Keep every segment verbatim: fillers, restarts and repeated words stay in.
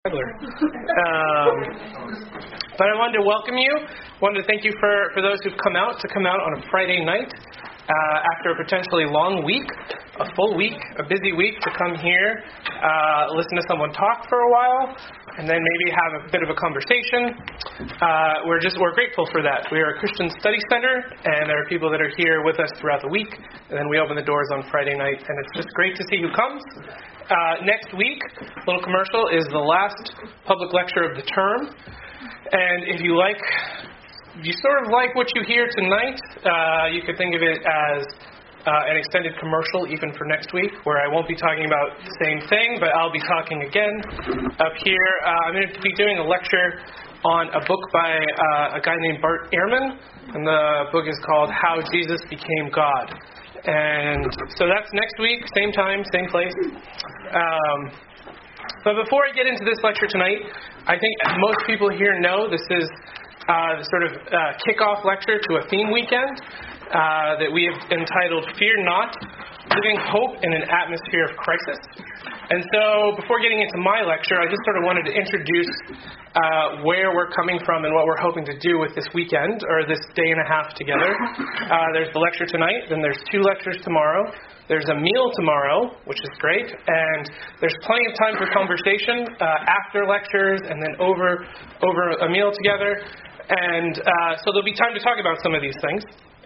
Um, but I wanted to welcome you. wanted to thank you for, for those who've come out, to come out on a Friday night uh, after a potentially long week, a full week, a busy week, to come here, uh, listen to someone talk for a while, and then maybe have a bit of a conversation. Uh, we're just we're grateful for that. We are a Christian study center, and there are people that are here with us throughout the week, and then we open the doors on Friday night, and it's just great to see who comes. Uh, next week, little commercial, is the last public lecture of the term. And if you like, if you sort of like what you hear tonight, uh, you could think of it as uh, an extended commercial even for next week, where I won't be talking about the same thing, but I'll be talking again up here. Uh, I'm going to be doing a lecture on a book by uh, a guy named Bart Ehrman, and the book is called How Jesus Became God. And so that's next week, same time, same place. Um, but before I get into this lecture tonight, I think most people here know this is uh, the sort of uh, kickoff lecture to a theme weekend uh, that we have entitled Fear Not, Living Hope in an Atmosphere of Crisis. And so before getting into my lecture, I just sort of wanted to introduce uh, where we're coming from and what we're hoping to do with this weekend, or this day and a half together. Uh, there's the lecture tonight, then there's two lectures tomorrow. There's a meal tomorrow, which is great, and there's plenty of time for conversation uh, after lectures and then over over a meal together. And uh, so there'll be time to talk about some of these things,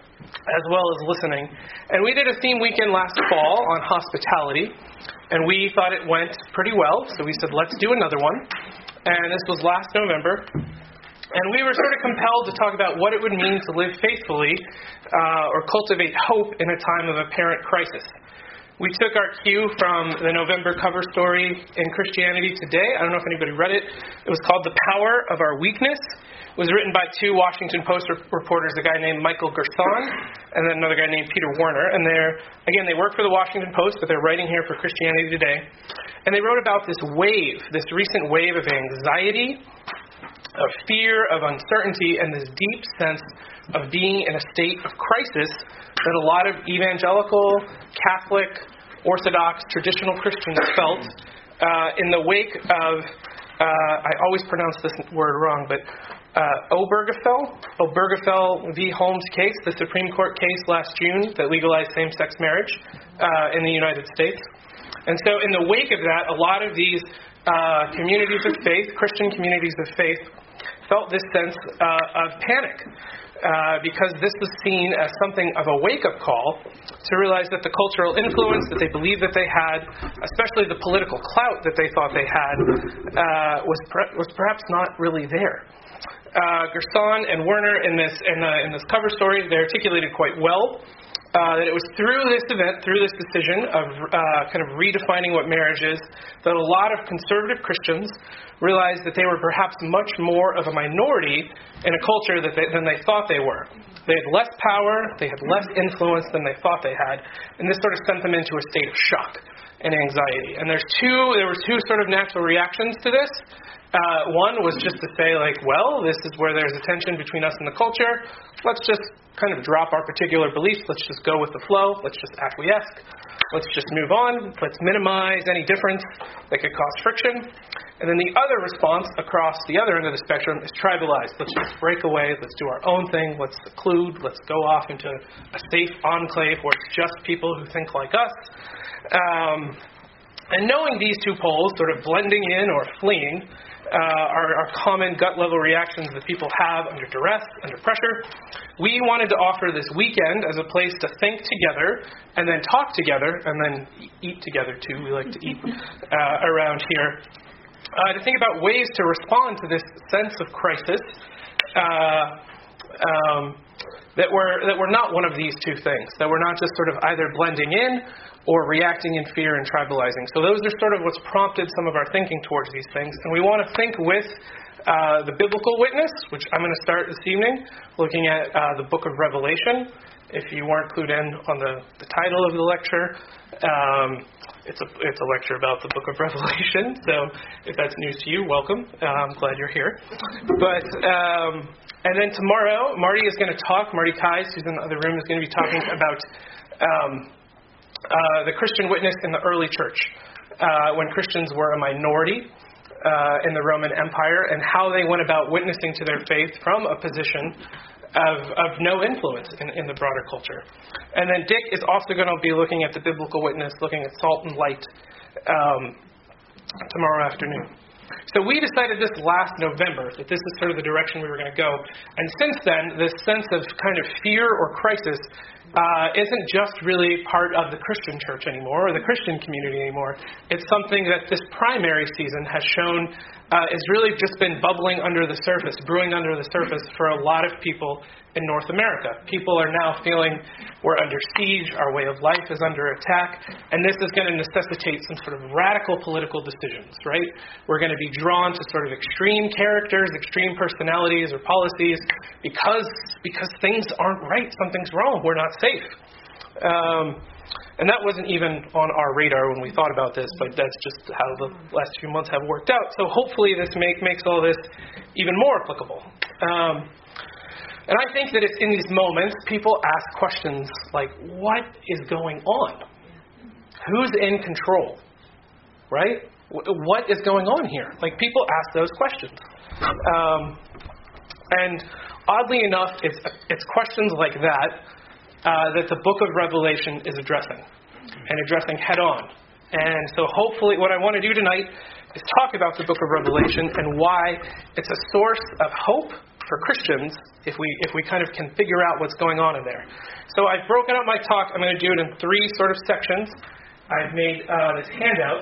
as well as listening. And we did a theme weekend last fall on hospitality, and we thought it went pretty well, so we said, let's do another one. And this was last November. And we were sort of compelled to talk about what it would mean to live faithfully uh, or cultivate hope in a time of apparent crisis. We took our cue from the November cover story in Christianity Today. I don't know if anybody read it. It was called The Power of Our Weakness. It was written by two Washington Post reporters, a guy named Michael Gerson and then another guy named Peter Warner. And they're, again, they work for the Washington Post, but they're writing here for Christianity Today. And they wrote about this wave, this recent wave of anxiety, of fear, of uncertainty, and this deep sense of being in a state of crisis that a lot of evangelical, Catholic, Orthodox, traditional Christians felt uh, in the wake of, uh, I always pronounce this word wrong, but uh, Obergefell, Obergefell v. Holmes case, the Supreme Court case last June that legalized same-sex marriage uh, in the United States. And so in the wake of that, a lot of these uh, communities of faith, Christian communities of faith, felt this sense uh, of panic uh, because this was seen as something of a wake-up call to realize that the cultural influence that they believed that they had, especially the political clout that they thought they had, uh, was per- was perhaps not really there. Uh, Gerson and Werner in this in, the, in this cover story, they articulated quite well Uh, that it was through this event, through this decision of uh, kind of redefining what marriage is, that a lot of conservative Christians realized that they were perhaps much more of a minority in a culture that they, than they thought they were. They had less power, they had less influence than they thought they had, and this sort of sent them into a state of shock and anxiety. And there's two, there were two sort of natural reactions to this. Uh, one was just to say, like, well, this is where there's a tension between us and the culture. Let's just kind of drop our particular beliefs. Let's just go with the flow. Let's just acquiesce. Let's just move on. Let's minimize any difference that could cause friction. And then the other response across the other end of the spectrum is tribalized. Let's just break away. Let's do our own thing. Let's seclude. Let's go off into a safe enclave where it's just people who think like us. Um, and knowing these two poles sort of blending in or fleeing, Uh, our, our common gut-level reactions that people have under duress, under pressure, we wanted to offer this weekend as a place to think together and then talk together and then eat together, too. We like to eat uh, around here. Uh, to think about ways to respond to this sense of crisis uh, um, that we're, that we're not one of these two things, that we're not just sort of either blending in or reacting in fear and tribalizing. So those are sort of what's prompted some of our thinking towards these things. And we want to think with uh, the biblical witness, which I'm going to start this evening, looking at uh, the book of Revelation. If you weren't clued in on the, the title of the lecture, um, it's a it's a lecture about the book of Revelation. So if that's news to you, welcome. Uh, I'm glad you're here. But um, and then tomorrow, Marty is going to talk. Marty Kais, who's in the other room, is going to be talking about Um, Uh, the Christian witness in the early church, uh, when Christians were a minority, uh, in the Roman Empire and how they went about witnessing to their faith from a position of, of no influence in, in the broader culture. And then Dick is also going to be looking at the biblical witness, looking at salt and light um, tomorrow afternoon. So we decided this last November that this is sort of the direction we were going to go. And since then, this sense of kind of fear or crisis uh, isn't just really part of the Christian church anymore or the Christian community anymore. It's something that this primary season has shown uh, has really just been bubbling under the surface, brewing under the surface for a lot of people in North America. People are now feeling we're under siege, our way of life is under attack, and this is going to necessitate some sort of radical political decisions, right? We're going to be drawn to sort of extreme characters, extreme personalities or policies because because things aren't right, something's wrong, we're not safe. Um, and that wasn't even on our radar when we thought about this, but that's just how the last few months have worked out. So hopefully this make, makes all this even more applicable. Um, And I think that it's in these moments people ask questions like, what is going on? Who's in control? Right? What is going on here? Like, people ask those questions. Um, and oddly enough, it's, it's questions like that uh, that the book of Revelation is addressing, and addressing head on. And so hopefully what I want to do tonight is talk about the book of Revelation and why it's a source of hope for Christians if we if we kind of can figure out what's going on in there. So I've broken up my talk. I'm going to do it in three sort of sections. I've made uh, this handout.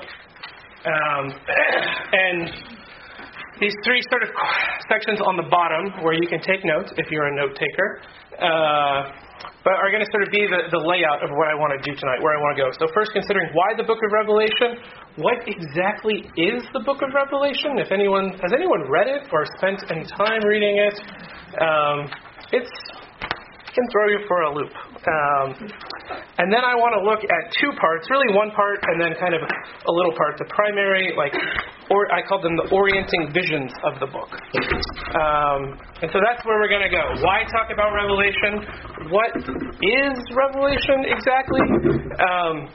Um, and these three sort of sections on the bottom where you can take notes if you're a note taker, uh, but are going to sort of be the, the layout of what I want to do tonight, where I want to go. So first, considering why the book of Revelation. What exactly is the book of Revelation? If anyone has anyone read it or spent any time reading it, um, it's it can throw you for a loop. Um, and then I want to look at two parts, really one part and then kind of a little part. The primary, like, or I call them the orienting visions of the book. Um, and so that's where we're going to go. Why talk about Revelation? What is Revelation exactly? Um,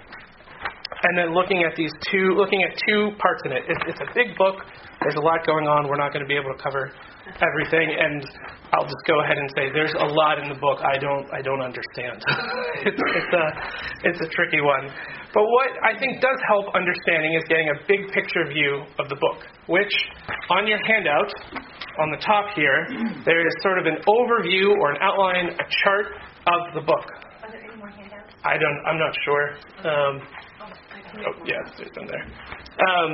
And then looking at these two, looking at two parts in it. It's, it's a big book. There's a lot going on. We're not going to be able to cover everything. And I'll just go ahead and say there's a lot in the book I don't, I don't understand. it's, it's a, it's a tricky one. But what I think does help understanding is getting a big picture view of the book, which on your handout, on the top here, there is sort of an overview or an outline, a chart of the book. Are there any more handouts? I don't. I'm not sure. Um, Oh, yeah, there's some there. Um,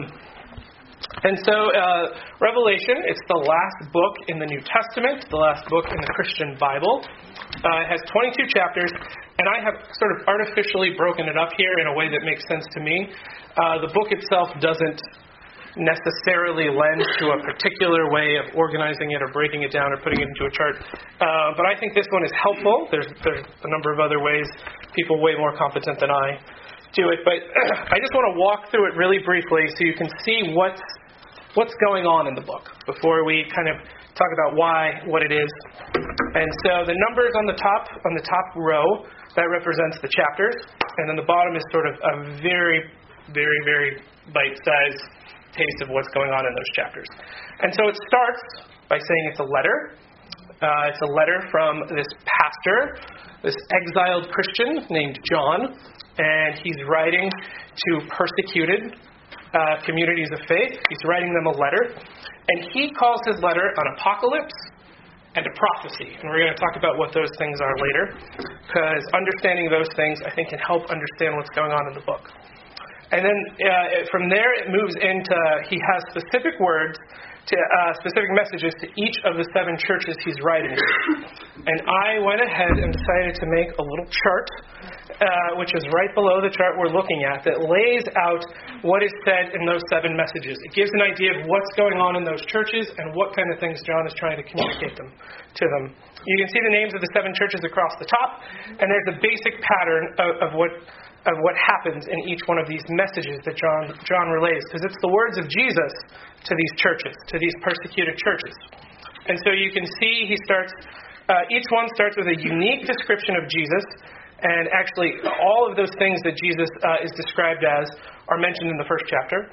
and so, uh, Revelation, it's the last book in the New Testament, the last book in the Christian Bible. Uh, it has twenty-two chapters, and I have sort of artificially broken it up here in a way that makes sense to me. Uh, the book itself doesn't necessarily lend to a particular way of organizing it or breaking it down or putting it into a chart. Uh, but I think this one is helpful. There's, there's a number of other ways, people way more competent than I do it, but I just want to walk through it really briefly so you can see what's what's going on in the book before we kind of talk about why, what it is. And so the numbers on the top on the top row, that represents the chapters, and then the bottom is sort of a very, very, very bite-sized taste of what's going on in those chapters. And so it starts by saying it's a letter. Uh, it's a letter from this pastor, this exiled Christian named John. And he's writing to persecuted uh, communities of faith. He's writing them a letter. And he calls his letter an apocalypse and a prophecy. And we're going to talk about what those things are later, because understanding those things, I think, can help understand what's going on in the book. And then uh, from there, it moves into, he has specific words, to uh, specific messages to each of the seven churches he's writing to. And I went ahead and decided to make a little chart, uh, which is right below the chart we're looking at, that lays out what is said in those seven messages. It gives an idea of what's going on in those churches and what kind of things John is trying to communicate them to them. You can see the names of the seven churches across the top, and there's a basic pattern of, of what of what happens in each one of these messages that John John relays, because it's the words of Jesus to these churches, to these persecuted churches. And so you can see he starts, uh, each one starts with a unique description of Jesus, and actually all of those things that Jesus uh, is described as are mentioned in the first chapter.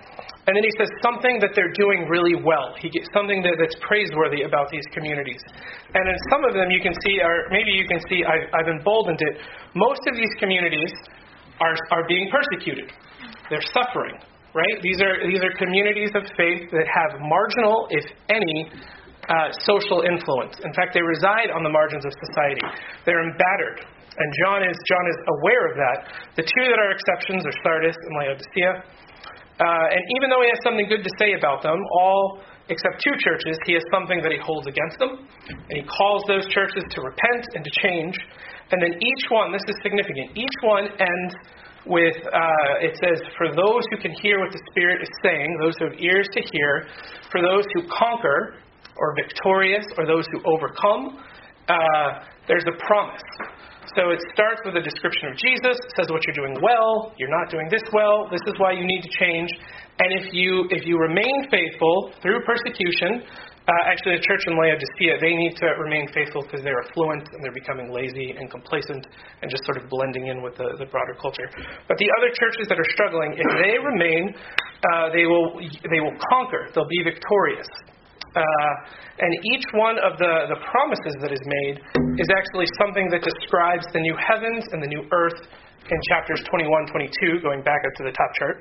And then he says something that they're doing really well. He gets something that, that's praiseworthy about these communities. And in some of them you can see, or maybe you can see, I've, I've emboldened it, most of these communities are are being persecuted. They're suffering, right? These are these are communities of faith that have marginal, if any, uh, social influence. In fact, they reside on the margins of society. They're embittered. And John is John is aware of that. The two that are exceptions are Sardis and Laodicea. Uh, and even though he has something good to say about them, all except two churches, he has something that he holds against them. And he calls those churches to repent and to change. And then each one, this is significant, each one ends with, uh, it says, for those who can hear what the Spirit is saying, those who have ears to hear, for those who conquer, or victorious, or those who overcome, uh, there's a promise. So it starts with a description of Jesus. It says what you're doing well, you're not doing this well, this is why you need to change. And if you if you remain faithful through persecution, uh, actually the church in Laodicea, they need to remain faithful because they're affluent and they're becoming lazy and complacent and just sort of blending in with the, the broader culture. But the other churches that are struggling, if they remain, uh, they will they will conquer. They'll be victorious. Uh, and each one of the, the promises that is made is actually something that describes the new heavens and the new earth in chapters twenty-one, twenty-two, going back up to the top chart.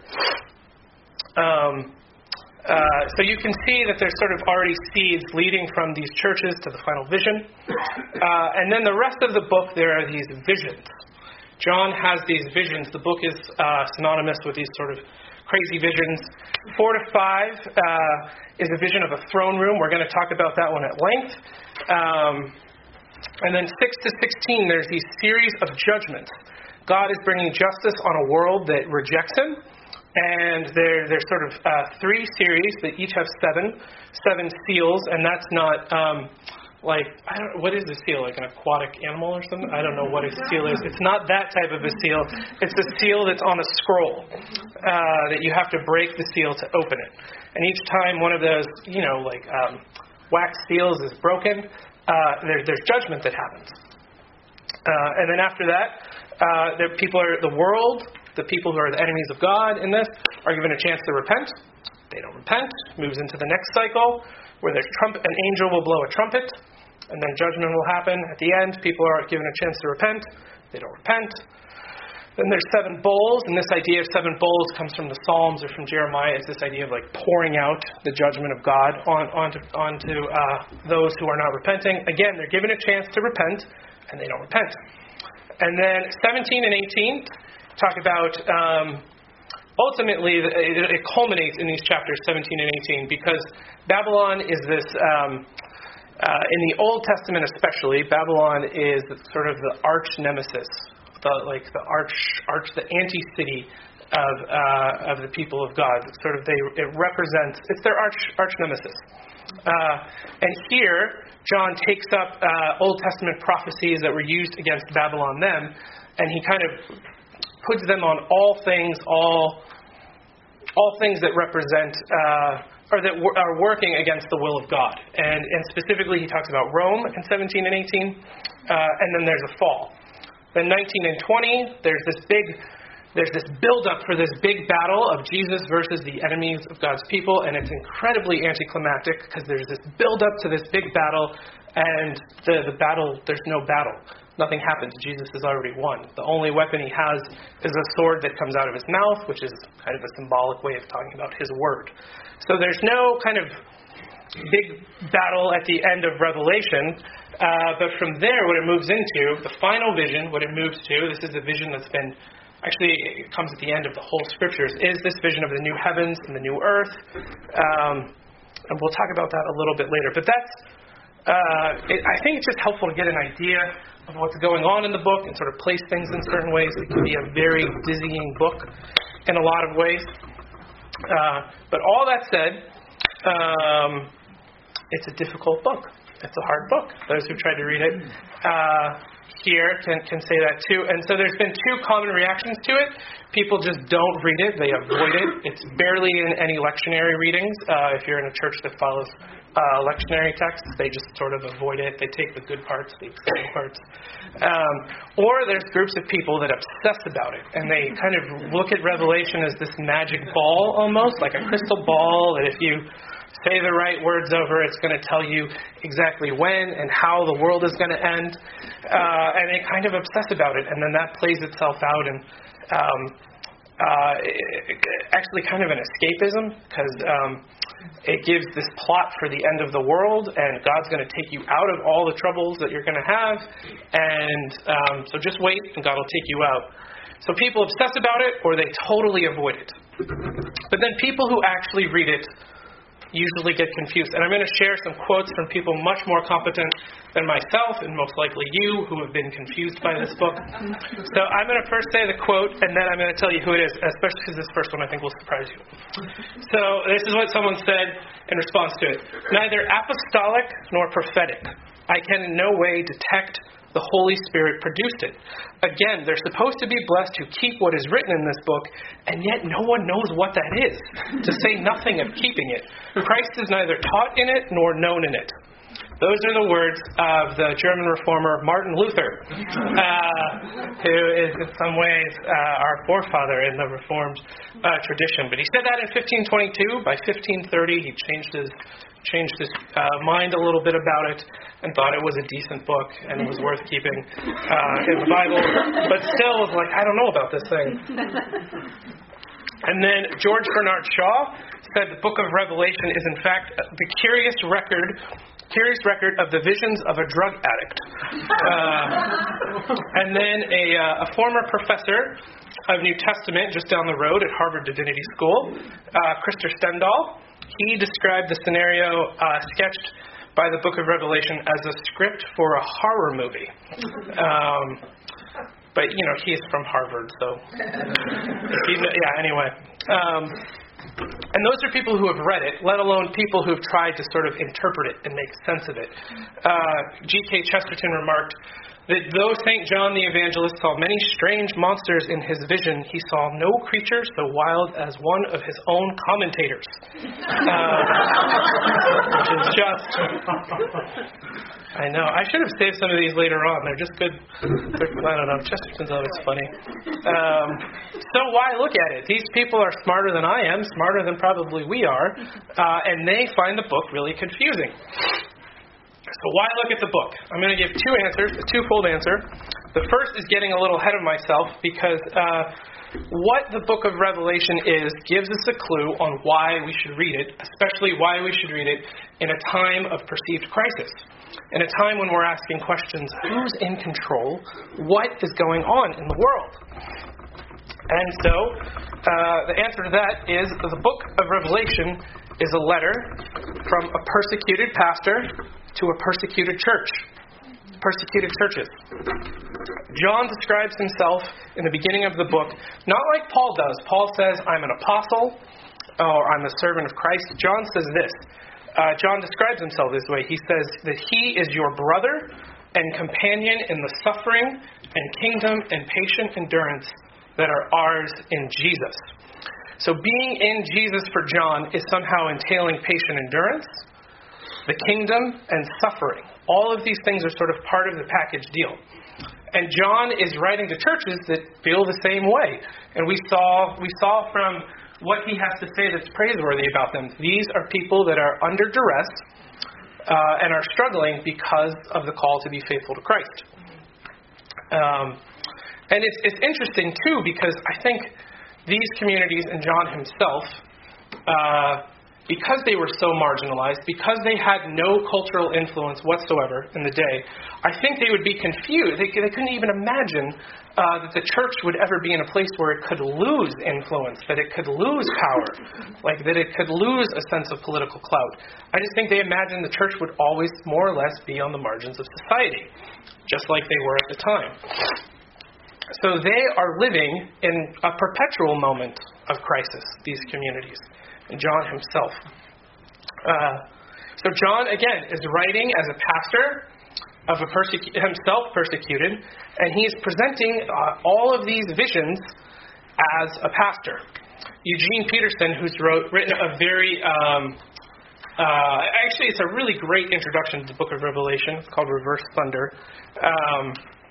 Um, uh, so you can see that there's sort of already seeds leading from these churches to the final vision. Uh, and then the rest of the book, there are these visions. John has these visions. The book is uh, synonymous with these sort of crazy visions. Four to five uh, is a vision of a throne room. We're going to talk about that one at length. Um, and then six to sixteen, there's these series of judgments. God is bringing justice on a world that rejects Him. And there, there's sort of uh, three series that each have seven, seven seals. And that's not um, like, I don't what is a seal? Like an aquatic animal or something? I don't know what a seal is. It's not that type of a seal. It's a seal that's on a scroll uh, that you have to break the seal to open it. And each time one of those, you know, like um, wax seals is broken, uh, there, there's judgment that happens. Uh, and then after that, uh, the people are the world, the people who are the enemies of God in this, are given a chance to repent. They don't repent. Moves into the next cycle where there's trumpet, an angel will blow a trumpet, and then judgment will happen. At the end, people are given a chance to repent. They don't repent. Then there's seven bowls, and this idea of seven bowls comes from the Psalms or from Jeremiah. It's this idea of like pouring out the judgment of God on onto, onto uh, those who are not repenting. Again, they're given a chance to repent, and they don't repent. And then seventeen and eighteen talk about, um, ultimately, it, it culminates in these chapters seventeen and eighteen, because Babylon is this, um, uh, in the Old Testament especially, Babylon is sort of the arch nemesis, the, like the arch, arch, the anti-city of uh, of the people of God. It's sort of they it represents, it's their arch arch nemesis. Uh, and here, John takes up uh, Old Testament prophecies that were used against Babylon then, and he kind of puts them on all things, all all things that represent uh, or that w- are working against the will of God. And, and specifically, he talks about Rome in seventeen and eighteen, uh, and then there's a fall. Then nineteen and twenty, there's this big, there's this build-up for this big battle of Jesus versus the enemies of God's people, and it's incredibly anticlimactic because there's this build-up to this big battle, and the, the battle, there's no battle. Nothing happens. Jesus has already won. The only weapon he has is a sword that comes out of his mouth, which is kind of a symbolic way of talking about his word. So there's no kind of big battle at the end of Revelation, uh, but from there, what it moves into, the final vision, what it moves to, this is a vision that's been, actually it comes at the end of the whole scriptures, is this vision of the new heavens and the new earth. Um, and we'll talk about that a little bit later. But that's, uh, it, I think it's just helpful to get an idea of what's going on in the book and sort of place things in certain ways. It can be a very dizzying book in a lot of ways. Uh, but all that said, um, it's a difficult book. It's a hard book. Those who tried to read it. Uh, here can, can say that too. And so there's been two common reactions to it. People just don't read it. They avoid it. It's barely in any lectionary readings. Uh, if you're in a church that follows uh, lectionary texts, they just sort of avoid it. They take the good parts, the exciting parts. Um, or there's groups of people that obsess about it, and they kind of look at Revelation as this magic ball almost, like a crystal ball that if you say the right words over, it's going to tell you exactly when and how the world is going to end. Uh, and they kind of obsess about it. And then that plays itself out in um, uh, actually kind of an escapism, because um, it gives this plot for the end of the world, and God's going to take you out of all the troubles that you're going to have. And um, so just wait, and God will take you out. So people obsess about it, or they totally avoid it. But then people who actually read it usually get confused. And I'm going to share some quotes from people much more competent than myself, and most likely you, who have been confused by this book. So I'm going to first say the quote, and then I'm going to tell you who it is, especially because this first one I think will surprise you. So this is what someone said in response to it. Neither apostolic nor prophetic. I can in no way detect the Holy Spirit produced it. Again, they're supposed to be blessed who keep what is written in this book, and yet no one knows what that is, to say nothing of keeping it. Christ is neither taught in it nor known in it. Those are the words of the German reformer Martin Luther, uh, who is in some ways uh, our forefather in the Reformed uh, tradition. But he said that in fifteen twenty-two. By fifteen thirty, he changed his changed his uh, mind a little bit about it and thought it was a decent book and it was worth keeping uh, in the Bible, but still was like, I don't know about this thing. And then George Bernard Shaw said the book of Revelation is in fact the curious record curious record of the visions of a drug addict. Uh, and then a, uh, a former professor of New Testament just down the road at Harvard Divinity School, uh, Krister Stendahl, he described the scenario uh, sketched by the book of Revelation as a script for a horror movie. Um, but, you know, he's from Harvard, so... He, yeah, anyway. Um, and those are people who have read it, let alone people who have tried to sort of interpret it and make sense of it. Uh, G K Chesterton remarked that though Saint John the Evangelist saw many strange monsters in his vision, he saw no creature so wild as one of his own commentators. Uh, which is just... I know. I should have saved some of these later on. They're just good. They're, I don't know. Chesterton's always funny. Um, so why look at it? These people are smarter than I am, smarter than probably we are, uh, and they find the book really confusing. So why look at the book? I'm going to give two answers, a twofold answer. The first is getting a little ahead of myself because uh, what the book of Revelation is gives us a clue on why we should read it, especially why we should read it in a time of perceived crisis. In a time when we're asking questions, who's in control? What is going on in the world? And so uh, the answer to that is the book of Revelation is a letter from a persecuted pastor to a persecuted church, persecuted churches. John describes himself in the beginning of the book, not like Paul does. Paul says, I'm an apostle, or I'm a servant of Christ. John says this. Uh, John describes himself this way. He says that he is your brother and companion in the suffering and kingdom and patient endurance that are ours in Jesus. So being in Jesus for John is somehow entailing patient endurance, the kingdom, and suffering. All of these things are sort of part of the package deal. And John is writing to churches that feel the same way. And we saw we saw from what he has to say that's praiseworthy about them. These are people that are under duress uh, and are struggling because of the call to be faithful to Christ. Um, and it's, it's interesting, too, because I think these communities and John himself, uh, because they were so marginalized, because they had no cultural influence whatsoever in the day, I think they would be confused. They, they couldn't even imagine uh, that the church would ever be in a place where it could lose influence, that it could lose power, like that it could lose a sense of political clout. I just think they imagined the church would always more or less be on the margins of society, just like they were at the time. So they are living in a perpetual moment of crisis, these communities. And John himself. Uh, so John, again, is writing as a pastor of a persecu- himself persecuted, and he is presenting uh, all of these visions as a pastor. Eugene Peterson, who's wrote, written a very, um, uh, actually it's a really great introduction to the book of Revelation. It's called Reverse Thunder. Um,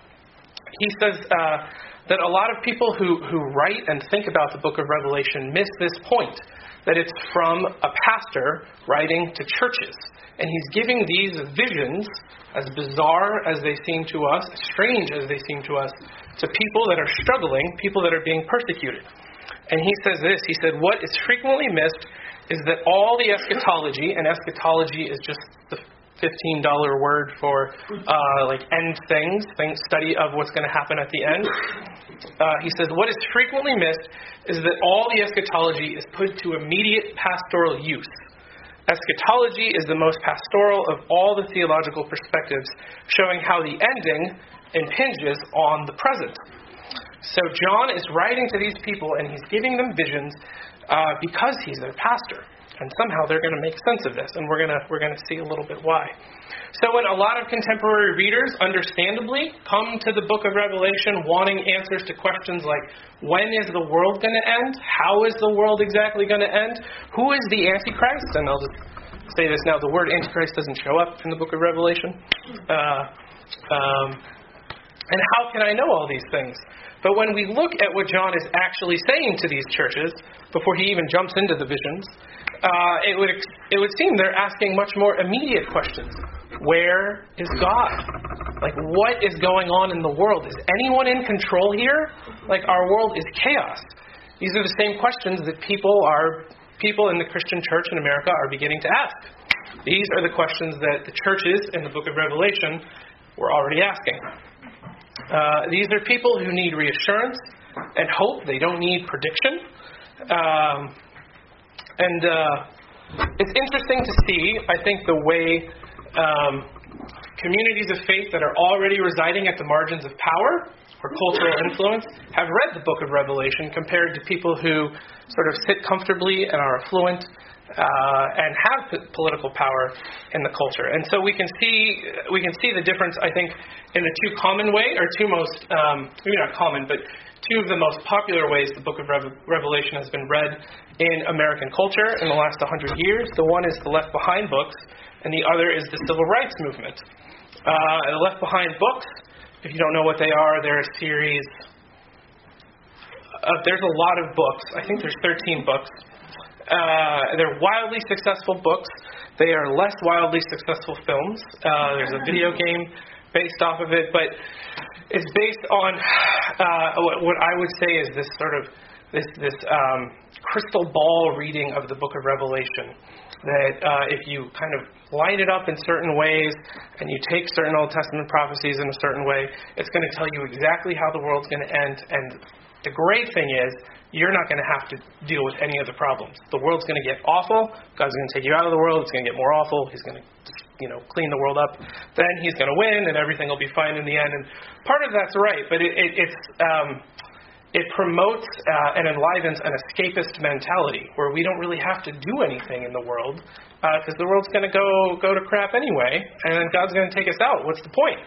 he says uh, that a lot of people who, who write and think about the book of Revelation miss this point, that it's from a pastor writing to churches. And he's giving these visions, as bizarre as they seem to us, as strange as they seem to us, to people that are struggling, people that are being persecuted. And he says this, he said, what is frequently missed is that all the eschatology, and eschatology is just the fifteen dollars word for uh, like end things, things, study of what's going to happen at the end. Uh, he says, what is frequently missed is that all the eschatology is put to immediate pastoral use. Eschatology is the most pastoral of all the theological perspectives, showing how the ending impinges on the present. So John is writing to these people, and he's giving them visions uh, because he's their pastor. And somehow they're going to make sense of this, and we're going to we're going to see a little bit why. So when a lot of contemporary readers, understandably, come to the book of Revelation wanting answers to questions like, when is the world going to end? How is the world exactly going to end? Who is the Antichrist? And I'll just say this now, the word Antichrist doesn't show up in the book of Revelation. Uh, um, and how can I know all these things? But when we look at what John is actually saying to these churches, before he even jumps into the visions, uh, it would it would seem they're asking much more immediate questions. Where is God? Like, what is going on in the world? Is anyone in control here? Like, our world is chaos. These are the same questions that people are people in the Christian church in America are beginning to ask. These are the questions that the churches in the book of Revelation were already asking. Uh, these are people who need reassurance and hope. They don't need prediction. Um, and uh, it's interesting to see, I think, the way um, communities of faith that are already residing at the margins of power or cultural influence have read the book of Revelation compared to people who sort of sit comfortably and are affluent uh, and have p- political power in the culture. And so we can see we can see the difference, I think, in the two common way, or two most, um, maybe not common, but two of the most popular ways the book of Re- Revelation has been read in American culture in the last one hundred years. The one is the Left Behind books, and the other is the Civil Rights Movement. Uh, the Left Behind books, if you don't know what they are, they're a series. Uh, there's a lot of books. I think there's thirteen books. Uh, they're wildly successful books. They are less wildly successful films. Uh, there's a video game based off of it, but it's based on uh, what, what I would say is this sort of this this um, crystal ball reading of the book of Revelation. That uh, if you kind of line it up in certain ways and you take certain Old Testament prophecies in a certain way, it's going to tell you exactly how the world's going to end. And the great thing is, you're not going to have to deal with any of the problems. The world's going to get awful. God's going to take you out of the world. It's going to get more awful. He's going to, you know, clean the world up. Then he's going to win, and everything will be fine in the end. And part of that's right, but it, it, it's um, it promotes uh, and enlivens an escapist mentality where we don't really have to do anything in the world because uh, the world's going to go go to crap anyway, and then God's going to take us out. What's the point?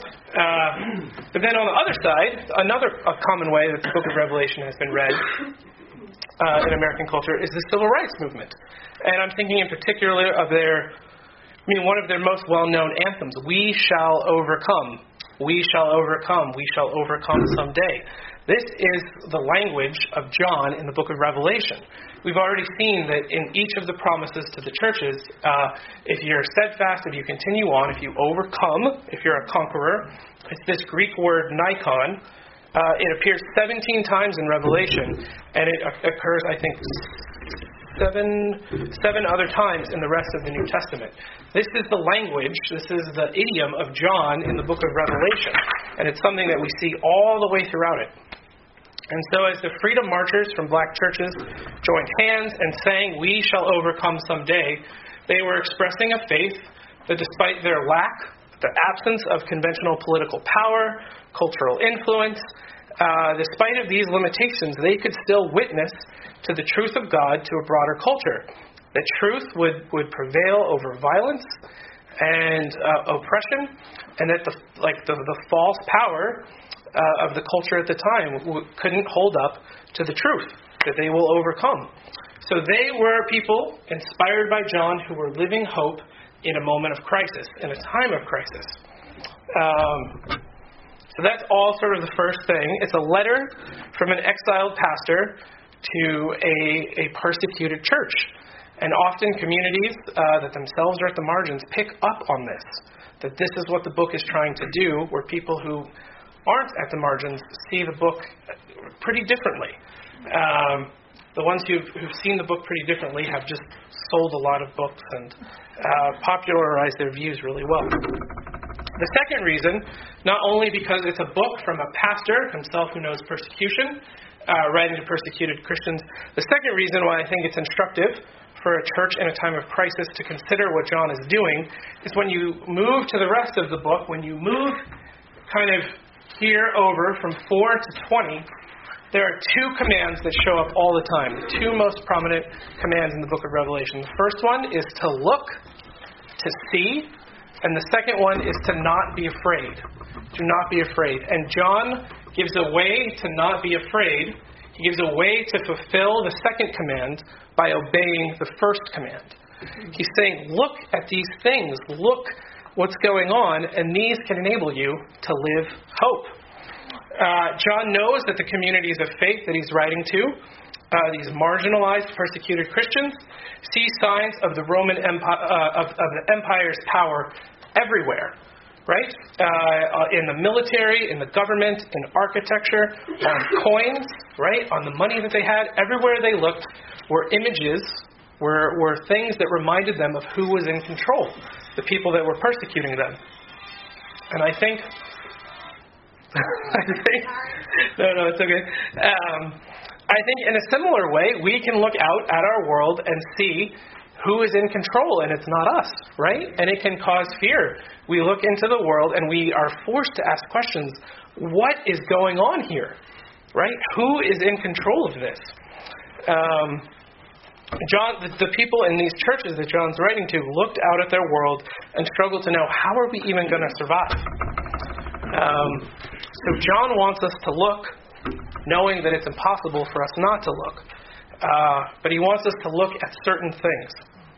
Uh, but then on the other side, another a common way that the book of Revelation has been read uh, in American culture is the Civil Rights Movement. And I'm thinking in particular of their, I mean, one of their most well-known anthems, "We shall overcome, we shall overcome, we shall overcome someday." This is the language of John in the book of Revelation. We've already seen that in each of the promises to the churches, uh, if you're steadfast, if you continue on, if you overcome, if you're a conqueror, it's this Greek word nikon. Uh, it appears seventeen times in Revelation, and it occurs, I think, seven seven other times in the rest of the New Testament. This is the language, this is the idiom of John in the book of Revelation, and it's something that we see all the way throughout it. And so as the freedom marchers from black churches joined hands and sang, "We shall overcome someday," they were expressing a faith that despite their lack, the absence of conventional political power, cultural influence, uh, despite of these limitations, they could still witness to the truth of God to a broader culture. That truth would, would prevail over violence, and uh, oppression, and that the like the, the false power uh, of the culture at the time w- couldn't hold up to the truth, that they will overcome. So they were people inspired by John who were living hope in a moment of crisis, in a time of crisis. Um, so that's all sort of the first thing. It's a letter from an exiled pastor to a, a persecuted church. And often communities uh, that themselves are at the margins pick up on this, that this is what the book is trying to do, where people who aren't at the margins see the book pretty differently. Um, the ones who've, who've seen the book pretty differently have just sold a lot of books and uh, popularized their views really well. The second reason, not only because it's a book from a pastor himself who knows persecution, uh, writing to persecuted Christians, the second reason why I think it's instructive for a church in a time of crisis to consider what John is doing is when you move to the rest of the book, when you move kind of here over from four to twenty, there are two commands that show up all the time, the two most prominent commands in the book of Revelation. The first one is to look, to see, and the second one is to not be afraid. Do not be afraid. And John gives a way to not be afraid. He gives a way to fulfill the second command by obeying the first command. He's saying, look at these things. Look what's going on, and these can enable you to live hope. Uh, John knows that the communities of faith that he's writing to, uh, these marginalized, persecuted Christians, see signs of the Roman Empire, uh, of, of the empire's power everywhere. Right? Uh, in the military, in the government, in architecture, on coins, right? On the money that they had. Everywhere they looked were images, were, were things that reminded them of who was in control, the people that were persecuting them. And I think... I think no, no, it's okay. Um, I think in a similar way, we can look out at our world and see who is in control, and it's not us, right? And it can cause fear. We look into the world and we are forced to ask questions. What is going on here, right? Who is in control of this? Um, John, the, the people in these churches that John's writing to looked out at their world and struggled to know, how are we even going to survive? Um, so John wants us to look, knowing that it's impossible for us not to look. Uh, but he wants us to look at certain things.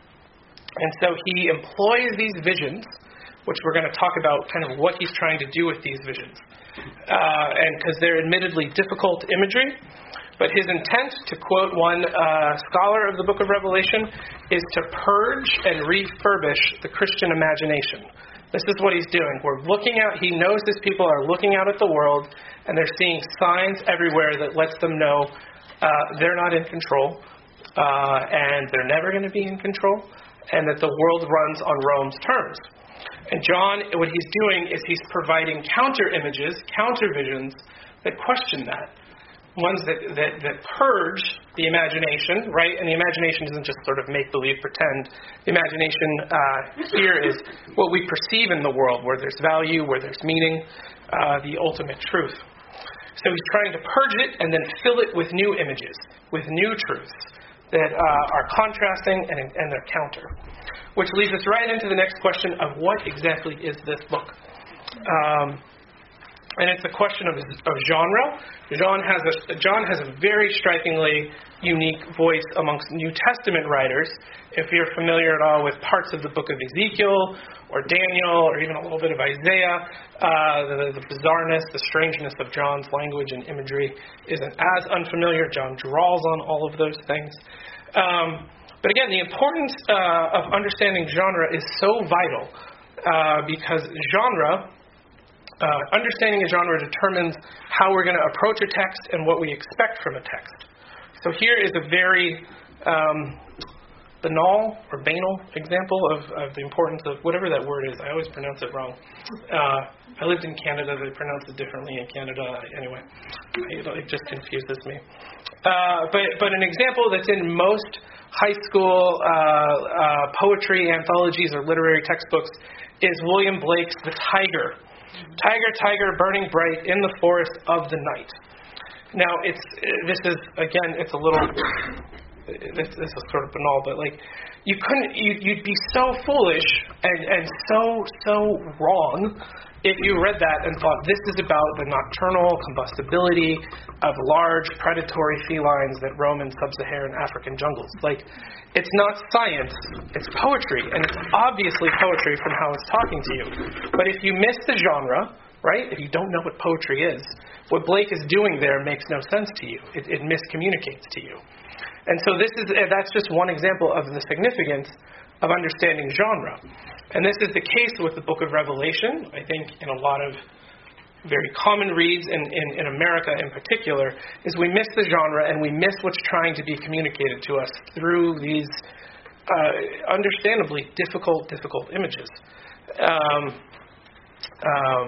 And so he employs these visions, which we're going to talk about kind of what he's trying to do with these visions. Uh, and because they're admittedly difficult imagery, but his intent, to quote one uh, scholar of the book of Revelation, is to purge and refurbish the Christian imagination. This is what he's doing. We're looking out, he knows his people are looking out at the world, and they're seeing signs everywhere that lets them know Uh, they're not in control, uh, and they're never going to be in control, and that the world runs on Rome's terms. And John, what he's doing is he's providing counter images, counter visions that question that. Ones that, that, that purge the imagination, right? And the imagination isn't just sort of make-believe, pretend. The imagination uh, here is what we perceive in the world, where there's value, where there's meaning, uh, the ultimate truth. So he's trying to purge it and then fill it with new images, with new truths that uh, are contrasting and, and they're counter. Which leads us right into the next question of what exactly is this book? Um, and it's a question of, of genre. John has a John has a very strikingly unique voice amongst New Testament writers. If you're familiar at all with parts of the book of Ezekiel or Daniel or even a little bit of Isaiah, uh, the, the bizarreness, the strangeness of John's language and imagery isn't as unfamiliar. John draws on all of those things. Um, but again, the importance uh, of understanding genre is so vital uh, because genre... Uh, understanding a genre determines how we're going to approach a text and what we expect from a text. So here is a very um, banal or banal example of, of the importance of whatever that word is. I always pronounce it wrong. Uh, I lived in Canada. They pronounce it differently in Canada. Anyway, it just confuses me. Uh, but, but an example that's in most high school uh, uh, poetry anthologies or literary textbooks is William Blake's The Tiger. Tiger, tiger, burning bright in the forest of the night. Now, it's this is again, it's a little, this, this is sort of banal, but like, you couldn't, you, you'd be so foolish and, and so, so wrong if you read that and thought this is about the nocturnal combustibility of large predatory felines that roam in sub-Saharan African jungles. Like, it's not science, it's poetry, and it's obviously poetry from how it's talking to you. But if you miss the genre, right, if you don't know what poetry is, what Blake is doing there makes no sense to you. It, it miscommunicates to you. And so this is that's just one example of the significance of understanding genre. And this is the case with the book of Revelation, I think, in a lot of very common reads in, in, in America in particular, is we miss the genre and we miss what's trying to be communicated to us through these uh, understandably difficult, difficult images. Um, um,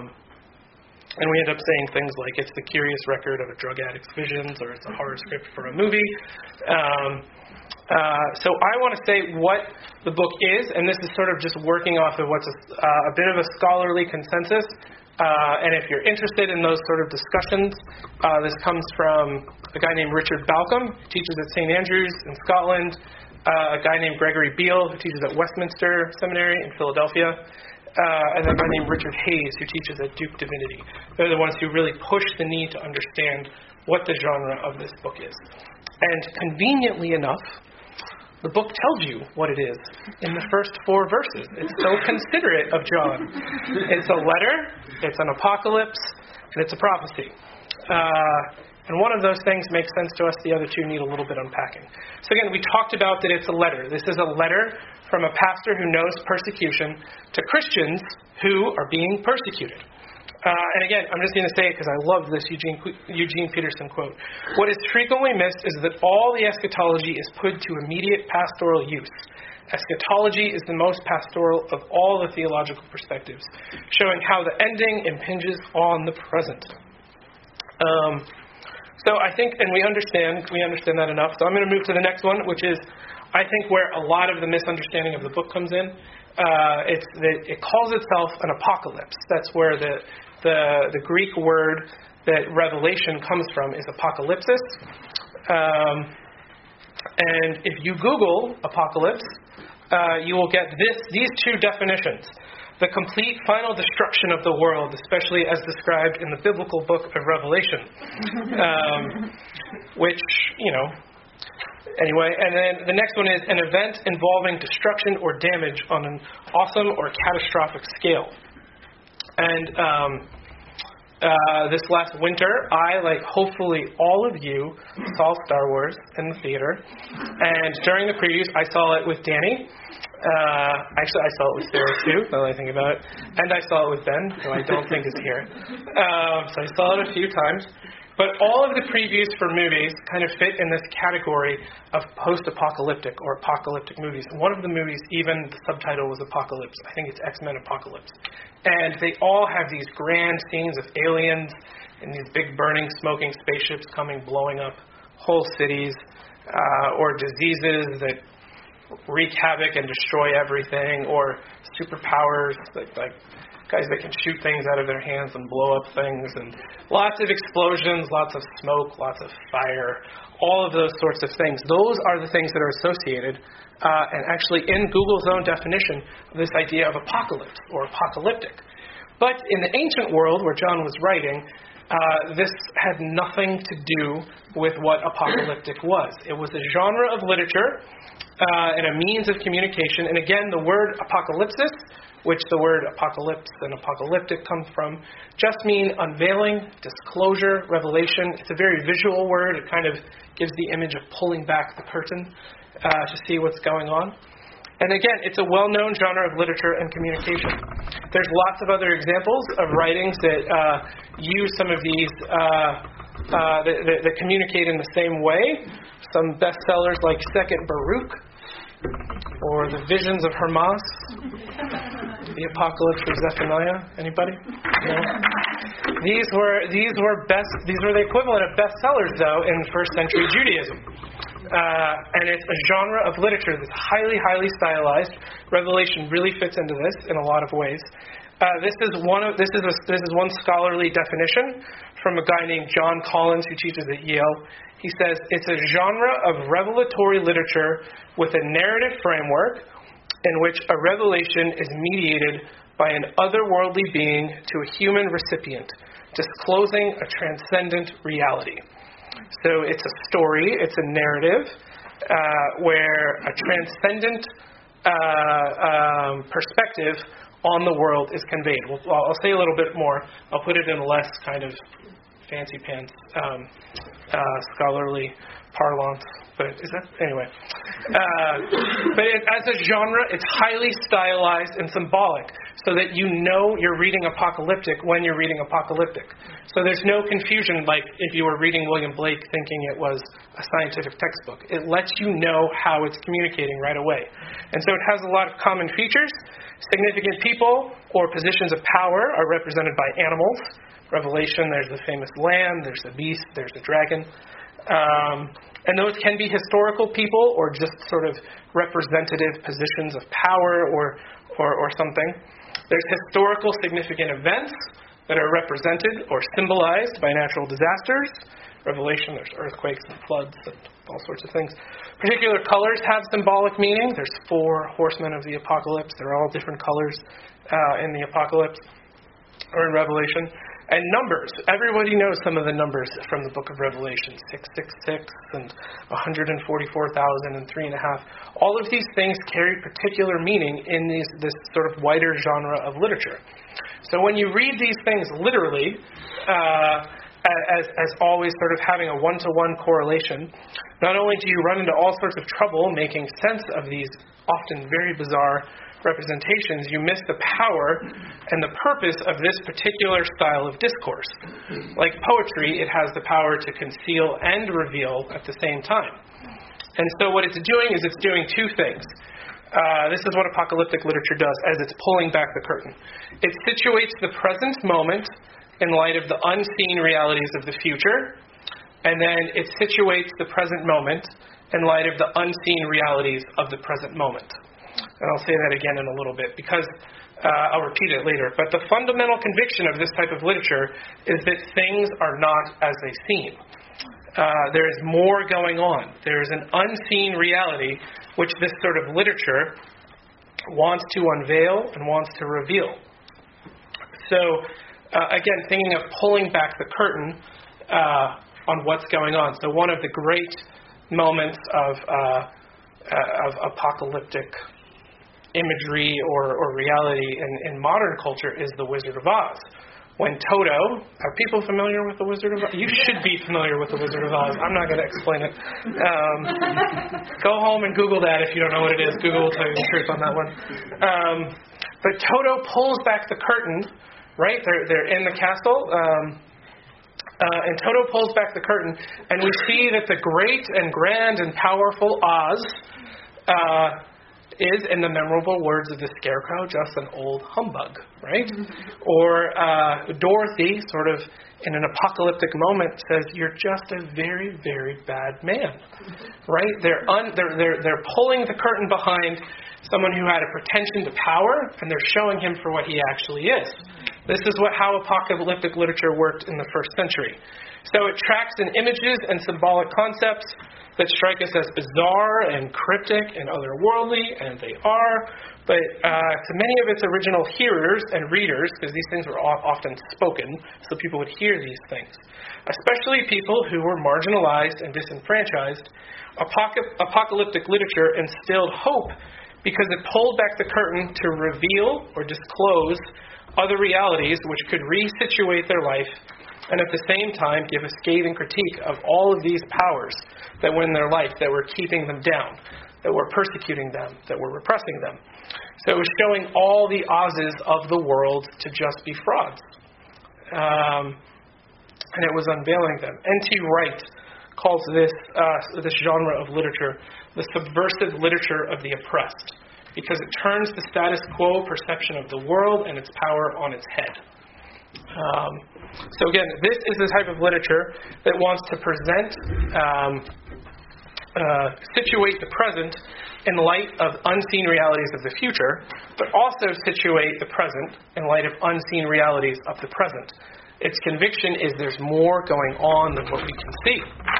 and we end up saying things like it's the curious record of a drug addict's visions, or it's a horror script for a movie. Um, Uh, so I want to say what the book is, and this is sort of just working off of what's a, uh, a bit of a scholarly consensus. Uh, and if you're interested in those sort of discussions, uh, this comes from a guy named Richard Balcombe, who teaches at Saint Andrews in Scotland, uh, a guy named Gregory Beale, who teaches at Westminster Seminary in Philadelphia, uh, and then a guy named Richard Hayes, who teaches at Duke Divinity. They're the ones who really push the need to understand what the genre of this book is. And conveniently enough, the book tells you what it is in the first four verses. It's so considerate of John. It's a letter, it's an apocalypse, and it's a prophecy. Uh, and one of those things makes sense to us. The other two need a little bit unpacking. So again, we talked about that it's a letter. This is a letter from a pastor who knows persecution to Christians who are being persecuted. Uh, and again, I'm just going to say it because I love this Eugene, Eugene Peterson quote. What is frequently missed is that all the eschatology is put to immediate pastoral use. Eschatology is the most pastoral of all the theological perspectives, showing how the ending impinges on the present. Um, so I think, and we understand, we understand that enough. So I'm going to move to the next one, which is, I think, where a lot of the misunderstanding of the book comes in. Uh, it's that it calls itself an apocalypse. That's where the The, the Greek word that Revelation comes from is apocalypsis. Um, and if you Google apocalypse, uh, you will get this these two definitions. The complete final destruction of the world, especially as described in the biblical book of Revelation. Um, which, you know, anyway. And then the next one is an event involving destruction or damage on an awesome or catastrophic scale. And um, uh, this last winter, I, like hopefully all of you, saw Star Wars in the theater. And during the previews, I saw it with Danny. Uh, actually, I saw it with Sarah too, now that I think about it. And I saw it with Ben, who I don't think is here. Um, so I saw it a few times. But all of the previews for movies kind of fit in this category of post-apocalyptic or apocalyptic movies. One of the movies, even the subtitle was Apocalypse. I think it's X-Men Apocalypse. And they all have these grand scenes of aliens and these big burning, smoking spaceships coming, blowing up whole cities, uh, or diseases that wreak havoc and destroy everything, or superpowers like, like guys that can shoot things out of their hands and blow up things, and lots of explosions, lots of smoke, lots of fire, all of those sorts of things. Those are the things that are associated, uh, and actually in Google's own definition of this idea of apocalypse or apocalyptic. But in the ancient world where John was writing, uh, this had nothing to do with what apocalyptic was. It was a genre of literature uh, and a means of communication. And again, the word apocalypsis, which the word apocalypse and apocalyptic comes from, just mean unveiling, disclosure, revelation. It's a very visual word. It kind of gives the image of pulling back the curtain uh, to see what's going on. And again, it's a well-known genre of literature and communication. There's lots of other examples of writings that uh, use some of these, uh, uh, that, that, that communicate in the same way. Some bestsellers like Second Baruch, or The Visions of Hermas, The Apocalypse of Zephaniah. Anybody? No? These were these were best. These were the equivalent of bestsellers, though, in first century Judaism. uh, and it's a genre of literature that's highly, highly stylized. Revelation really fits into this in a lot of ways. Uh, this is one of this is a, this is one scholarly definition from a guy named John Collins who teaches at Yale. He says it's a genre of revelatory literature with a narrative framework in which a revelation is mediated by an otherworldly being to a human recipient, disclosing a transcendent reality. So it's a story, it's a narrative uh, where a transcendent uh, um, perspective on the world is conveyed. Well, I'll say a little bit more. I'll put it in less kind of fancy pants um, uh, scholarly parlance. But is that anyway? Uh, but it, as a genre, it's highly stylized and symbolic, so that you know you're reading apocalyptic when you're reading apocalyptic. So there's no confusion, like if you were reading William Blake thinking it was a scientific textbook. It lets you know how it's communicating right away, and so it has a lot of common features. Significant people or positions of power are represented by animals. Revelation, there's the famous lamb, there's the beast, there's the dragon. Um, and those can be historical people or just sort of representative positions of power or, or, or something. There's historical significant events that are represented or symbolized by natural disasters. Revelation, there's earthquakes and floods and all sorts of things. Particular colors have symbolic meaning. There's four horsemen of the apocalypse. They're all different colors uh, in the apocalypse or in Revelation. And numbers. Everybody knows some of the numbers from the book of Revelation. six six six and one hundred forty-four thousand and three and a half. All of these things carry particular meaning in these, this sort of wider genre of literature. So when you read these things literally, uh, as, as always sort of having a one-to-one correlation, not only do you run into all sorts of trouble making sense of these often very bizarre representations, you miss the power and the purpose of this particular style of discourse. Like poetry, it has the power to conceal and reveal at the same time. And so what it's doing is it's doing two things. Uh, this is what apocalyptic literature does as it's pulling back the curtain. It situates the present moment in light of the unseen realities of the future, and then it situates the present moment in light of the unseen realities of the present moment. And I'll say that again in a little bit because uh, I'll repeat it later. But the fundamental conviction of this type of literature is that things are not as they seem. Uh, there is more going on. There is an unseen reality which this sort of literature wants to unveil and wants to reveal. So, uh, again, thinking of pulling back the curtain uh, on what's going on. So one of the great moments of, uh, uh, of apocalyptic imagery or, or reality in, in modern culture is The Wizard of Oz. When Toto, are people familiar with The Wizard of Oz? You should be familiar with The Wizard of Oz. I'm not going to explain it. Um, go home and Google that if you don't know what it is. Google will tell you the truth on that one. Um, but Toto pulls back the curtain, right? They're, they're in the castle. Um, uh, and Toto pulls back the curtain, and we see that the great and grand and powerful Oz uh, is, in the memorable words of the Scarecrow, just an old humbug, right? Or uh, Dorothy, sort of in an apocalyptic moment, says, "You're just a very, very bad man," right? They're un- they're they're they're pulling the curtain behind someone who had a pretension to power, and they're showing him for what he actually is. This is what how apocalyptic literature worked in the first century. So it tracks in images and symbolic concepts that strike us as bizarre and cryptic and otherworldly, and they are, but uh, to many of its original hearers and readers, because these things were often spoken, so people would hear these things, especially people who were marginalized and disenfranchised, apoc- apocalyptic literature instilled hope because it pulled back the curtain to reveal or disclose other realities which could resituate their life and at the same time give a scathing critique of all of these powers that were in their life, that were keeping them down, that were persecuting them, that were repressing them. So it was showing all the Oz's of the world to just be frauds. Um, and it was unveiling them. N T Wright calls this, uh, this genre of literature the subversive literature of the oppressed, because it turns the status quo perception of the world and its power on its head. Um, so again, this is the type of literature that wants to present um, uh, situate the present in light of unseen realities of the future, but also situate the present in light of unseen realities of the present. Its conviction is there's more going on than what we can see.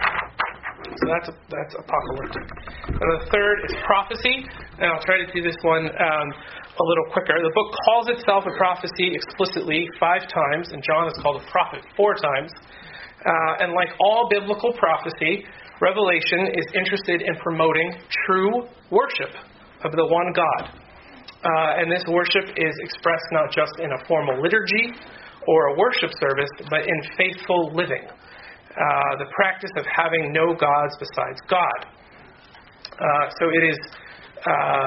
So that's that's apocalyptic. And the third is prophecy, and I'll try to do this one um, a little quicker. The book calls itself a prophecy explicitly five times, and John is called a prophet four times. Uh, and like all biblical prophecy, Revelation is interested in promoting true worship of the one God. Uh, and this worship is expressed not just in a formal liturgy or a worship service, but in faithful living. Uh, the practice of having no gods besides God. Uh, so it is, uh,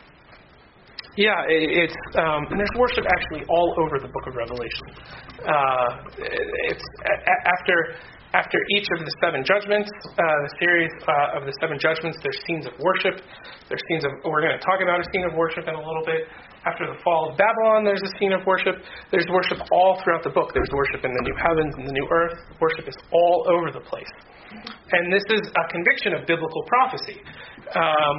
yeah, it, it's, um, and there's worship actually all over the book of Revelation. Uh, it's a- after after each of the seven judgments, uh, the series uh, of the seven judgments, there's scenes of worship. There's scenes of, we're going to talk about a scene of worship in a little bit. After the fall of Babylon, there's a scene of worship. There's worship all throughout the book. There's worship in the new heavens and the new earth. Worship is all over the place. And this is a conviction of biblical prophecy. Um,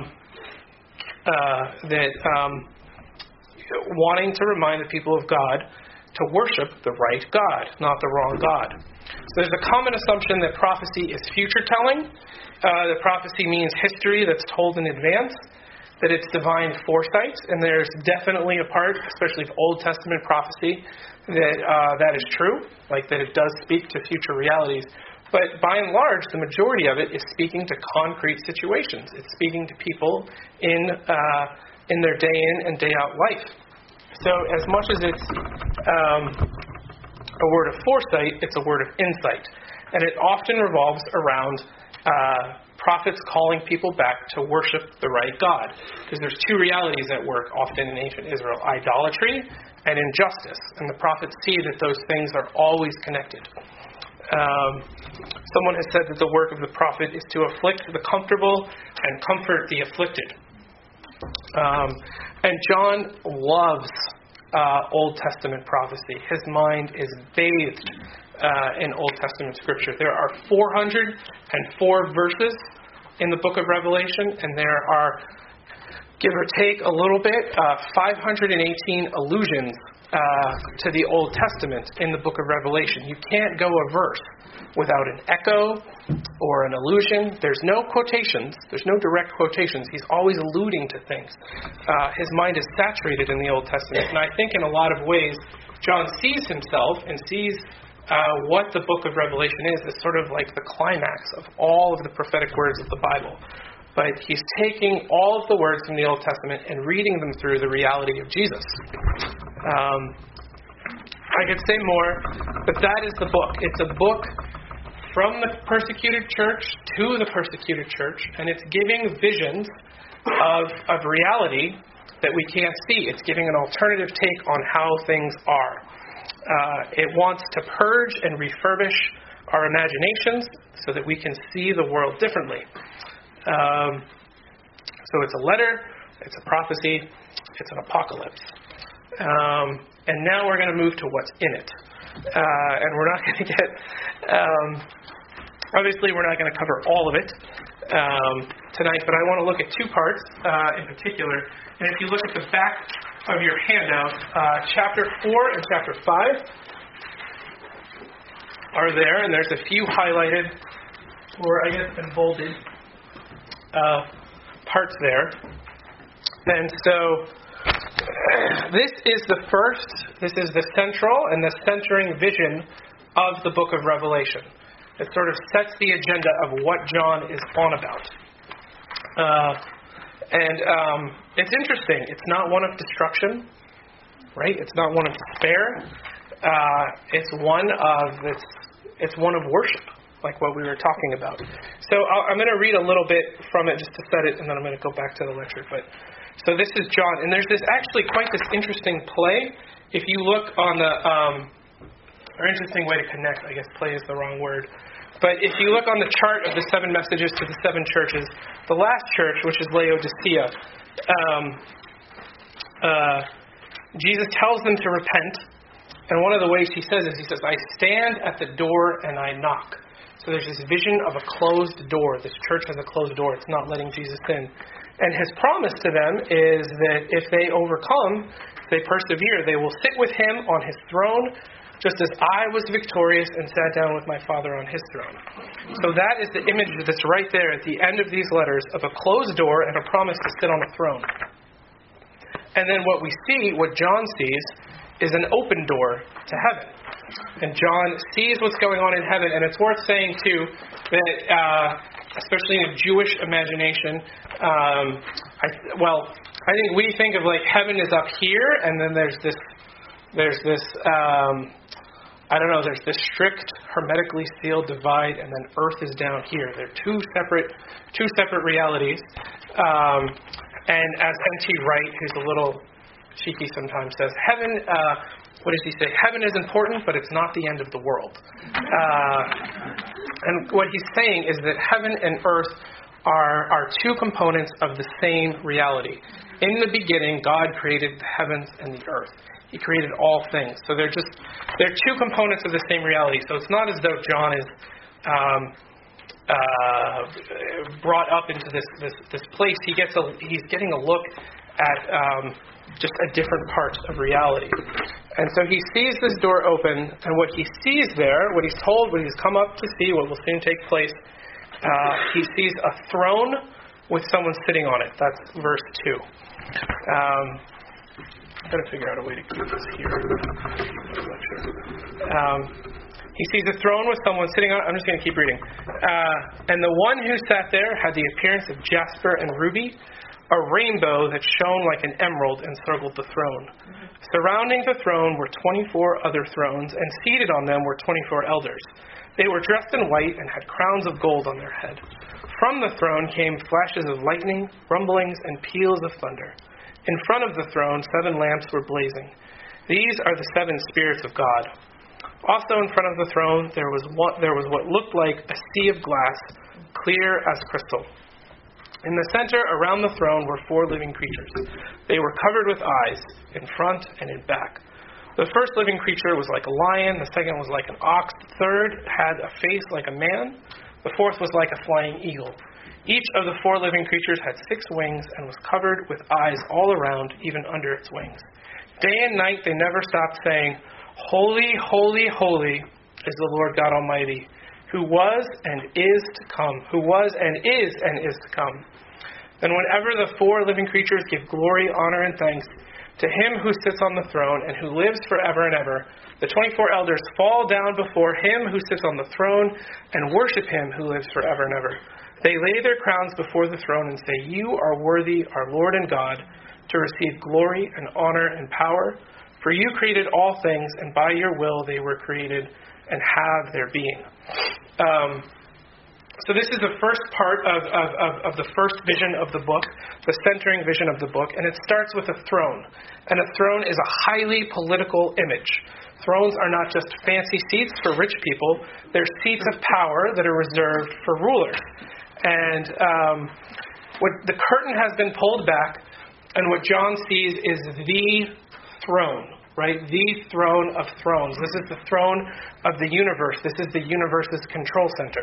uh, that um, wanting to remind the people of God to worship the right God, not the wrong God. So there's a common assumption that prophecy is future-telling. Uh, that prophecy means history that's told in advance. That it's divine foresight, and there's definitely a part, especially of Old Testament prophecy, that uh, that is true, like that it does speak to future realities. But by and large, the majority of it is speaking to concrete situations. It's speaking to people in uh, in their day in and day out life. So as much as it's um, a word of foresight, it's a word of insight, and it often revolves around Uh, prophets calling people back to worship the right God. Because there's two realities at work often in ancient Israel, idolatry and injustice. And the prophets see that those things are always connected. Um, someone has said that the work of the prophet is to afflict the comfortable and comfort the afflicted. Um, and John loves uh, Old Testament prophecy. His mind is bathed Uh, in Old Testament Scripture. There are four hundred four verses in the book of Revelation, and there are, give or take a little bit, uh, five hundred eighteen allusions uh, to the Old Testament in the book of Revelation. You can't go a verse without an echo or an allusion. There's no quotations. There's no direct quotations. He's always alluding to things. Uh, his mind is saturated in the Old Testament, and I think in a lot of ways, John sees himself and sees Uh, what the book of Revelation is, is sort of like the climax of all of the prophetic words of the Bible. But he's taking all of the words from the Old Testament and reading them through the reality of Jesus. Um, I could say more, but that is the book. It's a book from the persecuted church to the persecuted church, and it's giving visions of, of reality that we can't see. It's giving an alternative take on how things are. Uh, it wants to purge and refurbish our imaginations so that we can see the world differently. Um, so it's a letter, it's a prophecy, it's an apocalypse. Um, and now we're going to move to what's in it. Uh, and we're not going to get... Um, obviously, we're not going to cover all of it um, tonight, but I want to look at two parts uh, in particular. And if you look at the back of your handout, uh, chapter four and chapter five are there, and there's a few highlighted, or I guess been bolded, uh, parts there. And so this is the first, this is the central and the centering vision of the book of Revelation. It sort of sets the agenda of what John is on about. Uh, And um, it's interesting. It's not one of destruction, right? It's not one of despair. Uh, it's one of this. It's one of worship, like what we were talking about. So I'll, I'm going to read a little bit from it just to set it, and then I'm going to go back to the lecture. But so this is John, and there's this actually quite this interesting play. If you look on the, um, or interesting way to connect. I guess play is the wrong word. But if you look on the chart of the seven messages to the seven churches, the last church, which is Laodicea, um, uh, Jesus tells them to repent, And one of the ways he says is, he says, I stand at the door and I knock. So there's this vision of a closed door. This church has a closed door. It's not letting Jesus in. And his promise to them is that if they overcome, if they persevere, they will sit with him on his throne, just as I was victorious and sat down with my Father on his throne. So that is the image that's right there at the end of these letters of a closed door and a promise to sit on a throne. And then what we see, what John sees, is an open door to heaven. And John sees what's going on in heaven, and it's worth saying, too, that, uh, especially in a Jewish imagination, um, I, well, I think we think of, like, heaven is up here, and then there's this, there's this, um, I don't know, there's this strict, hermetically sealed divide, and then earth is down here. They're two separate, two separate realities. Um, and as N T Wright, who's a little cheeky sometimes, says, heaven, uh, what does he say? Heaven is important, but it's not the end of the world. Uh, and what he's saying is that heaven and earth are, are two components of the same reality. In the beginning, God created the heavens and the earth. He created all things. So they're just, they're two components of the same reality. So it's not as though John is um, uh, brought up into this, this, this place. He gets a, he's getting a look at um, just a different part of reality. And so he sees this door open, and what he sees there, what he's told, what he's come up to see, what will soon take place, uh, he sees a throne with someone sitting on it. That's verse two. Um, I'm going to figure out a way to keep this here. Um, he sees a throne with someone sitting on it. I'm just going to keep reading. Uh, and the one who sat there had the appearance of jasper and ruby. A rainbow that shone like an emerald encircled the throne. Mm-hmm. Surrounding the throne were twenty-four other thrones, and seated on them were twenty-four elders. They were dressed in white and had crowns of gold on their head. From the throne came flashes of lightning, rumblings, and peals of thunder. In front of the throne, seven lamps were blazing. These are the seven spirits of God. Also in front of the throne, there was what, there was what looked like a sea of glass, clear as crystal. In the center, around the throne, were four living creatures. They were covered with eyes, in front and in back. The first living creature was like a lion, the second was like an ox, the third had a face like a man, the fourth was like a flying eagle. Each of the four living creatures had six wings and was covered with eyes all around, even under its wings. Day and night they never stopped saying, Holy, holy, holy is the Lord God Almighty, who was and is to come, who was and is and is to come. Then whenever the four living creatures give glory, honor, and thanks to him who sits on the throne and who lives forever and ever, the twenty-four elders fall down before him who sits on the throne and worship him who lives forever and ever. They lay their crowns before the throne and say, You are worthy, our Lord and God, to receive glory and honor and power, for you created all things, and by your will they were created and have their being. Um, so this is the first part of, of, of, of the first vision of the book, the centering vision of the book, and it starts with a throne. And a throne is a highly political image. Thrones are not just fancy seats for rich people, they're seats of power that are reserved for rulers. And um, what the curtain has been pulled back, and what John sees is the throne. Right? The throne of thrones. This is the throne of the universe. This is the universe's control center.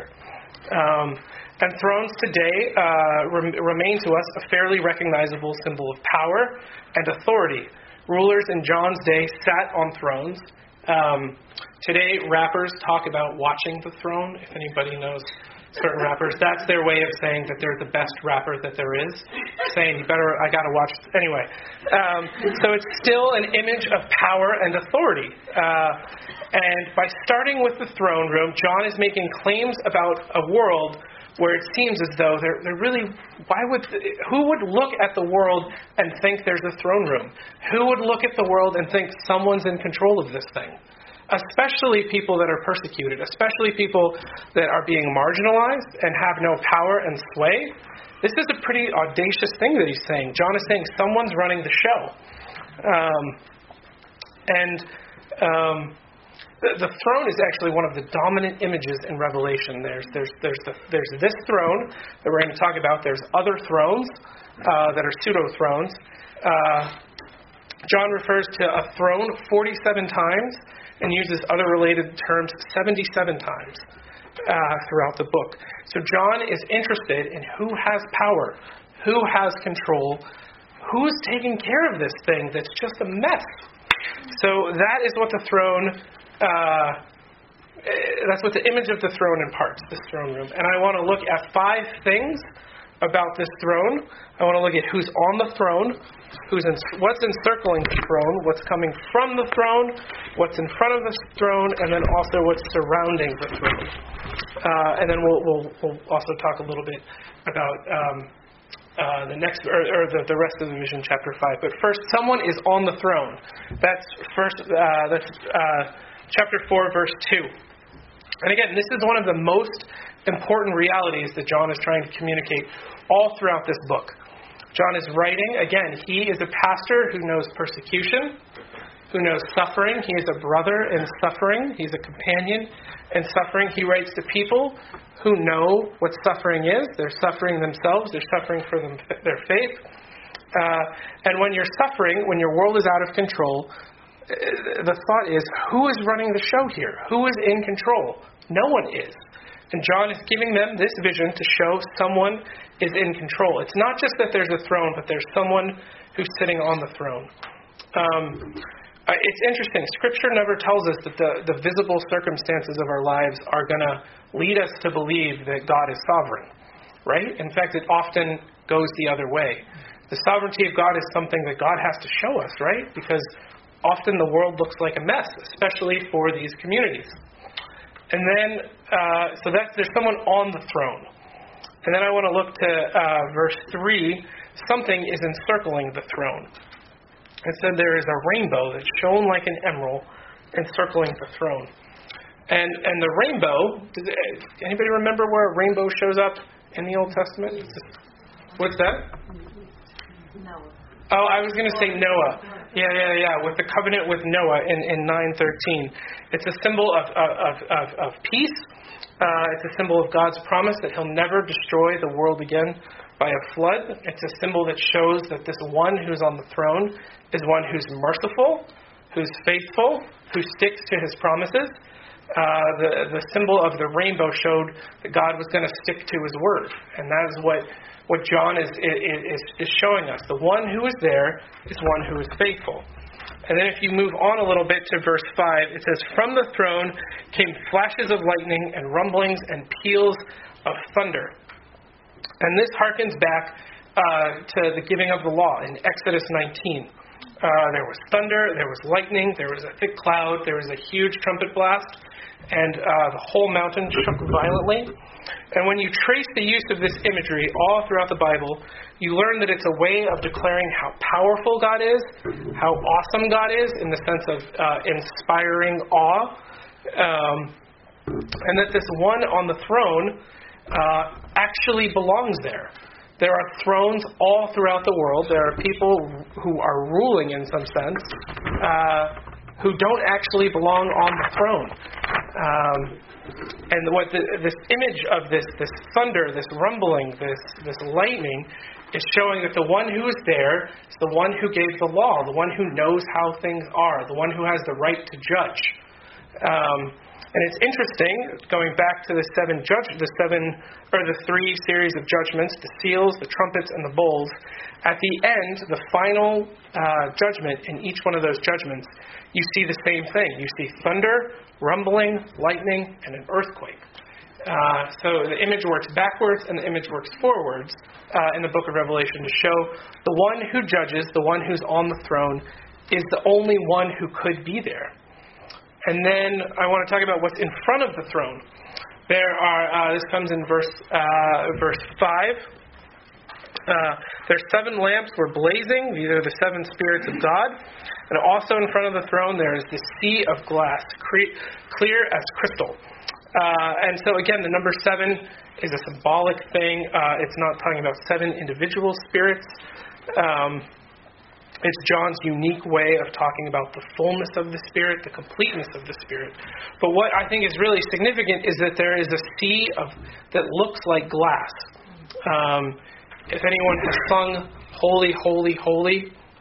Um, and thrones today uh, rem- remain to us a fairly recognizable symbol of power and authority. Rulers in John's day sat on thrones. Um, today, rappers talk about watching the throne. If anybody knows certain rappers, that's their way of saying that they're the best rapper that there is. Saying, you better, I gotta watch. Anyway, um, so it's still an image of power and authority. Uh, and by starting with the throne room, John is making claims about a world where it seems as though they're, they're really, why would, who would look at the world and think there's a throne room? Who would look at the world and think someone's in control of this thing? Especially people that are persecuted, especially people that are being marginalized and have no power and sway. This is a pretty audacious thing that he's saying. John is saying someone's running the show. Um, and um, the, the throne is actually one of the dominant images in Revelation. There's, there's, there's, the, there's this throne that we're going to talk about. There's other thrones uh, that are pseudo-thrones. Uh, John refers to a throne forty-seven times and uses other related terms seventy-seven times uh, throughout the book. So John is interested in who has power, who has control, who's taking care of this thing that's just a mess. So that is what the throne, uh, that's what the image of the throne imparts, this throne room. And I want to look at five things about this throne. I want to look at who's on the throne, who's in, what's encircling the throne, what's coming from the throne, what's in front of the throne, and then also what's surrounding the throne. Uh, and then we'll, we'll, we'll also talk a little bit about um, uh, the next, or, or the, the rest of the vision, chapter five. But first, someone is on the throne. That's first. Uh, that's uh, chapter four, verse two. And again, this is one of the most important realities that John is trying to communicate all throughout this book. John is writing, again, he is a pastor who knows persecution, who knows suffering. He is a brother in suffering. He's a companion in suffering. He writes to people who know what suffering is. They're suffering themselves. They're suffering for them, their faith. Uh, and when you're suffering, when your world is out of control, the thought is, who is running the show here? Who is in control? No one is. And John is giving them this vision to show someone is in control. It's not just that there's a throne, but there's someone who's sitting on the throne. Um, it's interesting. Scripture never tells us that the, the visible circumstances of our lives are going to lead us to believe that God is sovereign, right? In fact, it often goes the other way. The sovereignty of God is something that God has to show us, right? Because often the world looks like a mess, especially for these communities. And then, uh, so that's, there's someone on the throne. And then I want to look to uh, verse three. Something is encircling the throne. It said there is a rainbow that shone like an emerald encircling the throne. And and the rainbow, does anybody remember where a rainbow shows up in the Old Testament? What's that? Noah. Oh, I was going to say Noah. Yeah, yeah, yeah. With the covenant with Noah in, in nine thirteen. It's a symbol of of, of, of peace. Uh, it's a symbol of God's promise that He'll never destroy the world again by a flood. It's a symbol that shows that this one who's on the throne is one who's merciful, who's faithful, who sticks to His promises. Uh, the the symbol of the rainbow showed that God was going to stick to His word, and that is what. What John is, is is showing us. The one who is there is one who is faithful. And then if you move on a little bit to verse five, it says, "From the throne came flashes of lightning and rumblings and peals of thunder." And this harkens back uh, to the giving of the law in Exodus nineteen. Uh, there was thunder, there was lightning, there was a thick cloud, there was a huge trumpet blast, and uh, the whole mountain shook violently. And when you trace the use of this imagery all throughout the Bible, you learn that it's a way of declaring how powerful God is, how awesome God is, in the sense of uh, inspiring awe, um, and that this one on the throne uh, actually belongs there. There are thrones all throughout the world. There are people who are ruling in some sense, uh, who don't actually belong on the throne. Um, and what the, this image of this this thunder, this rumbling, this this lightning, is showing that the one who is there is the one who gave the law, the one who knows how things are, the one who has the right to judge. Um, and it's interesting, going back to the seven judge, the seven or the three series of judgments, the seals, the trumpets, and the bowls. At the end, the final uh, judgment in each one of those judgments, you see the same thing. You see thunder, rumbling, lightning, and an earthquake. Uh, so the image works backwards and the image works forwards uh, in the book of Revelation to show the one who judges, the one who's on the throne, is the only one who could be there. And then I want to talk about what's in front of the throne. There are, uh, this comes in verse uh, verse five. Uh, their seven lamps were blazing. These are the seven spirits of God. And also in front of the throne there is the sea of glass, clear as crystal. Uh, and so again, the number seven is a symbolic thing. Uh, it's not talking about seven individual spirits. Um, It's John's unique way of talking about the fullness of the Spirit, the completeness of the Spirit. But what I think is really significant is that there is a sea of that looks like glass. Um, if anyone has sung Holy, Holy, Holy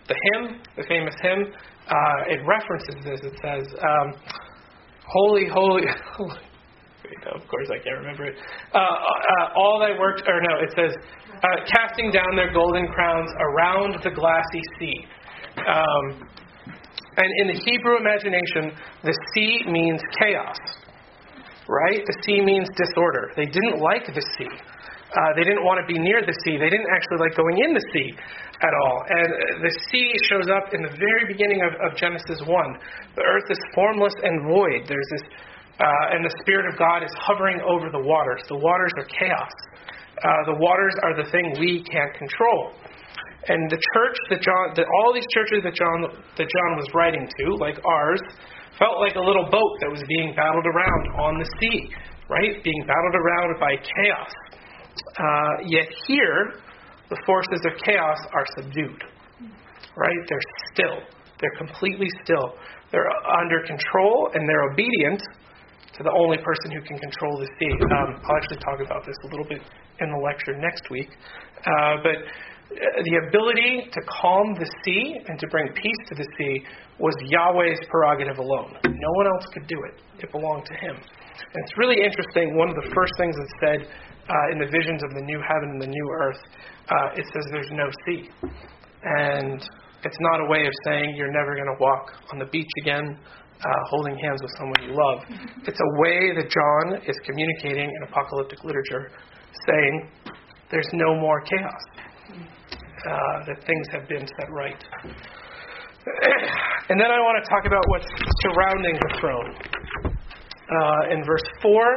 the hymn, the famous hymn, uh, it references this. It says, um, holy, holy, holy. No, of course I can't remember it. Uh, uh, all thy works, or no, it says, uh, casting down their golden crowns around the glassy sea. Um, and in the Hebrew imagination, the sea means chaos, right? The sea means disorder. They didn't like the sea. Uh, they didn't want to be near the sea. They didn't actually like going in the sea at all. And the sea shows up in the very beginning of, of Genesis one. The earth is formless and void. There's this, uh, and the Spirit of God is hovering over the waters. The waters are chaos. Uh, the waters are the thing we can't control. And the church that John, that all these churches that John that John was writing to, like ours, felt like a little boat that was being battled around on the sea, right? Being battled around by chaos. Uh, yet here, the forces of chaos are subdued, right? They're still. They're completely still. They're under control, and they're obedient to the only person who can control the sea. Um, I'll actually talk about this a little bit in the lecture next week. Uh, but the ability to calm the sea and to bring peace to the sea was Yahweh's prerogative alone. No one else could do it. It belonged to Him. And it's really interesting. One of the first things that's said uh, in the visions of the new heaven and the new earth, uh, it says there's no sea. And it's not a way of saying you're never going to walk on the beach again, uh, holding hands with someone you love. It's a way that John is communicating in apocalyptic literature, saying there's no more chaos. Uh, that things have been set right. And then I want to talk about what's surrounding the throne. Uh, in verse four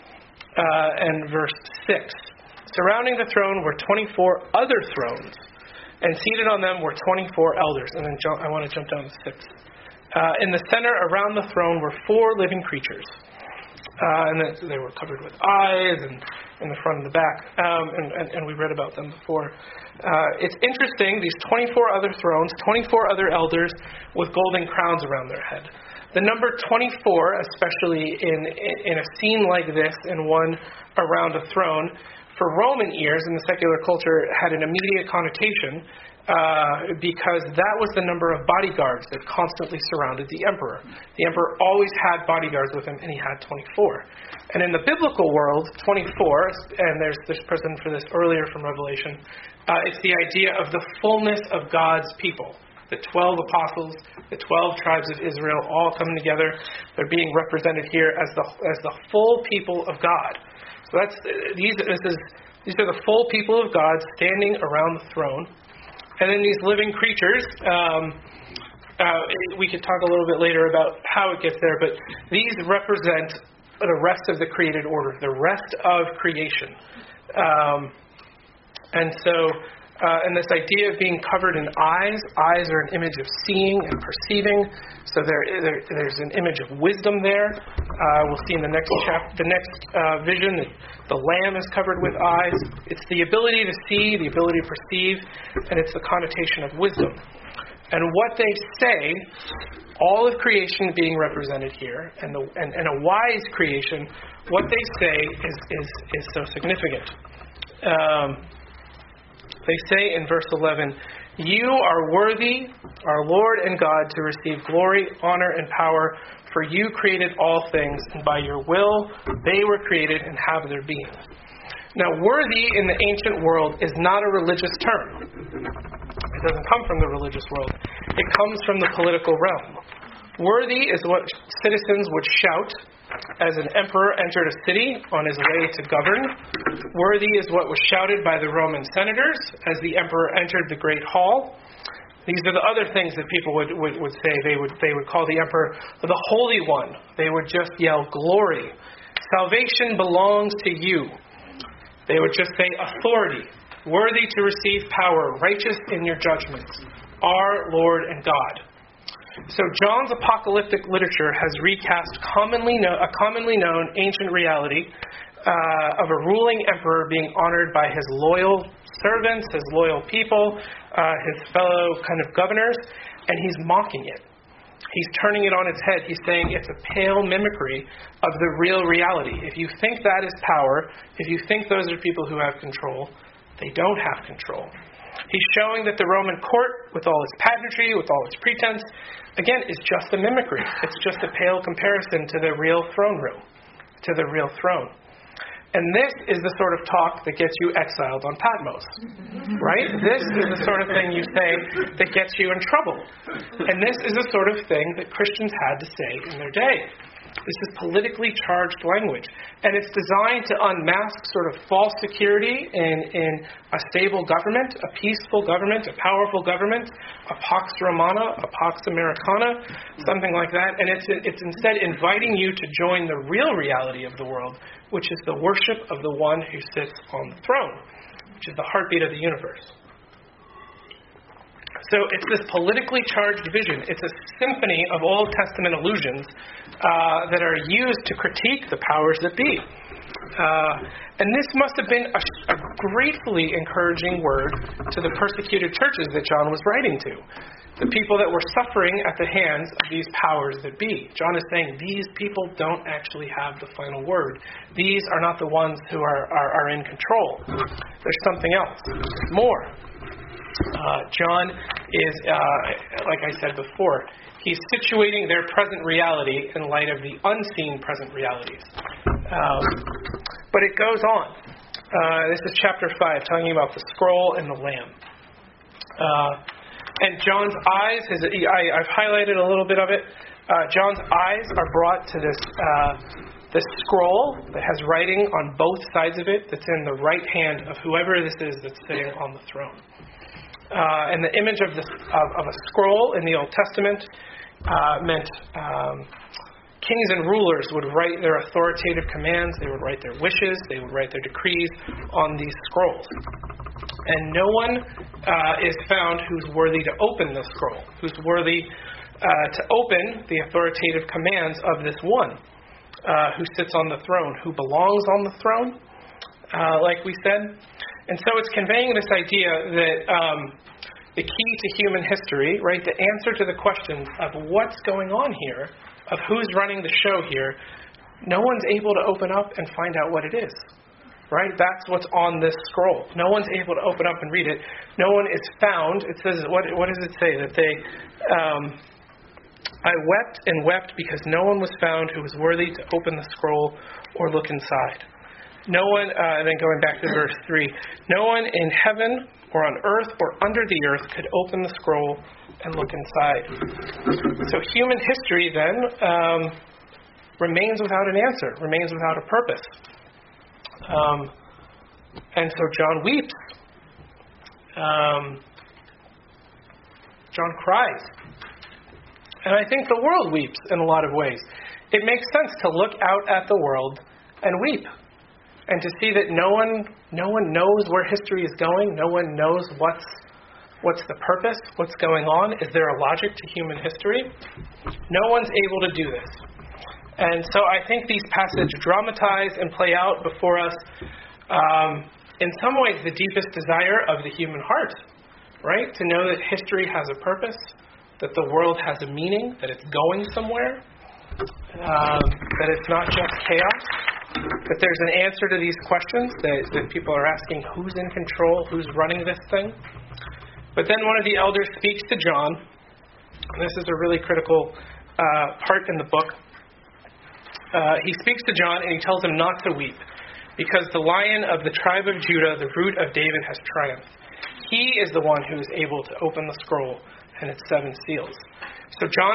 uh, and verse six. Surrounding the throne were twenty-four other thrones, and seated on them were twenty-four elders. And then jump, I want to jump down to six. Uh, in the center around the throne were four living creatures. Uh, and they were covered with eyes and in the front and the back. Um, and, and, and we read about them before. Uh, it's interesting, these twenty-four other thrones, twenty-four other elders with golden crowns around their head. The number twenty-four, especially in, in a scene like this, and one around a throne, for Roman ears in the secular culture had an immediate connotation uh, because that was the number of bodyguards that constantly surrounded the emperor. The emperor always had bodyguards with him, and he had twenty-four. And in the biblical world, twenty-four, and there's this precedent for this earlier from Revelation, uh, it's the idea of the fullness of God's people. The twelve apostles, the twelve tribes of Israel, all coming together. They're being represented here as the as the full people of God. So that's these. This is these are the full people of God standing around the throne, and then these living creatures. Um, uh, we could talk a little bit later about how it gets there, but these represent the rest of the created order, the rest of creation, um, and so. Uh, and this idea of being covered in eyes, eyes are an image of seeing and perceiving. So there, there there's an image of wisdom there. Uh, we'll see in the next chapter, the next uh, vision that the Lamb is covered with eyes. It's the ability to see, the ability to perceive, and it's the connotation of wisdom. And what they say, all of creation being represented here, and the and, and a wise creation, what they say is is is so significant. Um, They say in verse eleven, "You are worthy, our Lord and God, to receive glory, honor, and power, for you created all things, and by your will they were created and have their being." Now, worthy in the ancient world is not a religious term. It doesn't come from the religious world. It comes from the political realm. Worthy is what citizens would shout as an emperor entered a city on his way to govern. Worthy is what was shouted by the Roman senators as the emperor entered the great hall. These are the other things that people would, would, would say. They would they would call the emperor the Holy One. They would just yell, "Glory. Salvation belongs to you." They would just say, "Authority. Worthy to receive power. Righteous in your judgments. Our Lord and God." So John's apocalyptic literature has recast commonly no, a commonly known ancient reality uh, of a ruling emperor being honored by his loyal servants, his loyal people, uh, his fellow kind of governors, and he's mocking it. He's turning it on its head. He's saying it's a pale mimicry of the real reality. If you think that is power, if you think those are people who have control, they don't have control. He's showing that the Roman court, with all its pageantry, with all its pretense, again, is just a mimicry. It's just a pale comparison to the real throne room, to the real throne. And this is the sort of talk that gets you exiled on Patmos, right? This is the sort of thing you say that gets you in trouble. And this is the sort of thing that Christians had to say in their day. This is politically charged language. And it's designed to unmask sort of false security in, in a stable government, a peaceful government, a powerful government, a Pax Romana, a Pax Americana, something like that. And it's, it's instead inviting you to join the real reality of the world, which is the worship of the one who sits on the throne, which is the heartbeat of the universe. So it's this politically charged vision. It's a symphony of Old Testament allusions uh, that are used to critique the powers that be. Uh, and this must have been a, a gratefully encouraging word to the persecuted churches that John was writing to, the people that were suffering at the hands of these powers that be. John is saying these people don't actually have the final word. These are not the ones who are, are, are in control. There's something else. More. Uh, John is, uh, like I said before, he's situating their present reality in light of the unseen present realities. Um, but it goes on. Uh, this is chapter five, talking about the scroll and the Lamb. Uh, and John's eyes, his, I, I've highlighted a little bit of it. Uh, John's eyes are brought to this uh, this scroll that has writing on both sides of it that's in the right hand of whoever this is that's sitting on the throne. Uh, and the image of, this, of, of a scroll in the Old Testament uh, meant um, kings and rulers would write their authoritative commands, they would write their wishes, they would write their decrees on these scrolls. And no one uh, is found who's worthy to open the scroll, who's worthy uh, to open the authoritative commands of this one uh, who sits on the throne, who belongs on the throne, uh, like we said. And so it's conveying this idea that um, the key to human history, right, the answer to the questions of what's going on here, of who's running the show here, no one's able to open up and find out what it is, right? That's what's on this scroll. No one's able to open up and read it. No one is found. It says, what, what does it say? That they, um, I wept and wept because no one was found who was worthy to open the scroll or look inside. No one, uh, and then going back to verse three, no one in heaven or on earth or under the earth could open the scroll and look inside. So human history then um, remains without an answer, remains without a purpose. Um, and so John weeps. Um, John cries. And I think the world weeps in a lot of ways. It makes sense to look out at the world and weep. And to see that no one no one knows where history is going, no one knows what's what's the purpose, what's going on. Is there a logic to human history? No one's able to do this. And so I think these passages dramatize and play out before us, um, in some ways, the deepest desire of the human heart, right? To know that history has a purpose, that the world has a meaning, that it's going somewhere, um, that it's not just chaos. That there's an answer to these questions, that, that people are asking who's in control, who's running this thing. But then one of the elders speaks to John, and this is a really critical uh, part in the book. Uh, he speaks to John and he tells him not to weep, because the Lion of the tribe of Judah, the Root of David, has triumphed. He is the one who is able to open the scroll and its seven seals. So John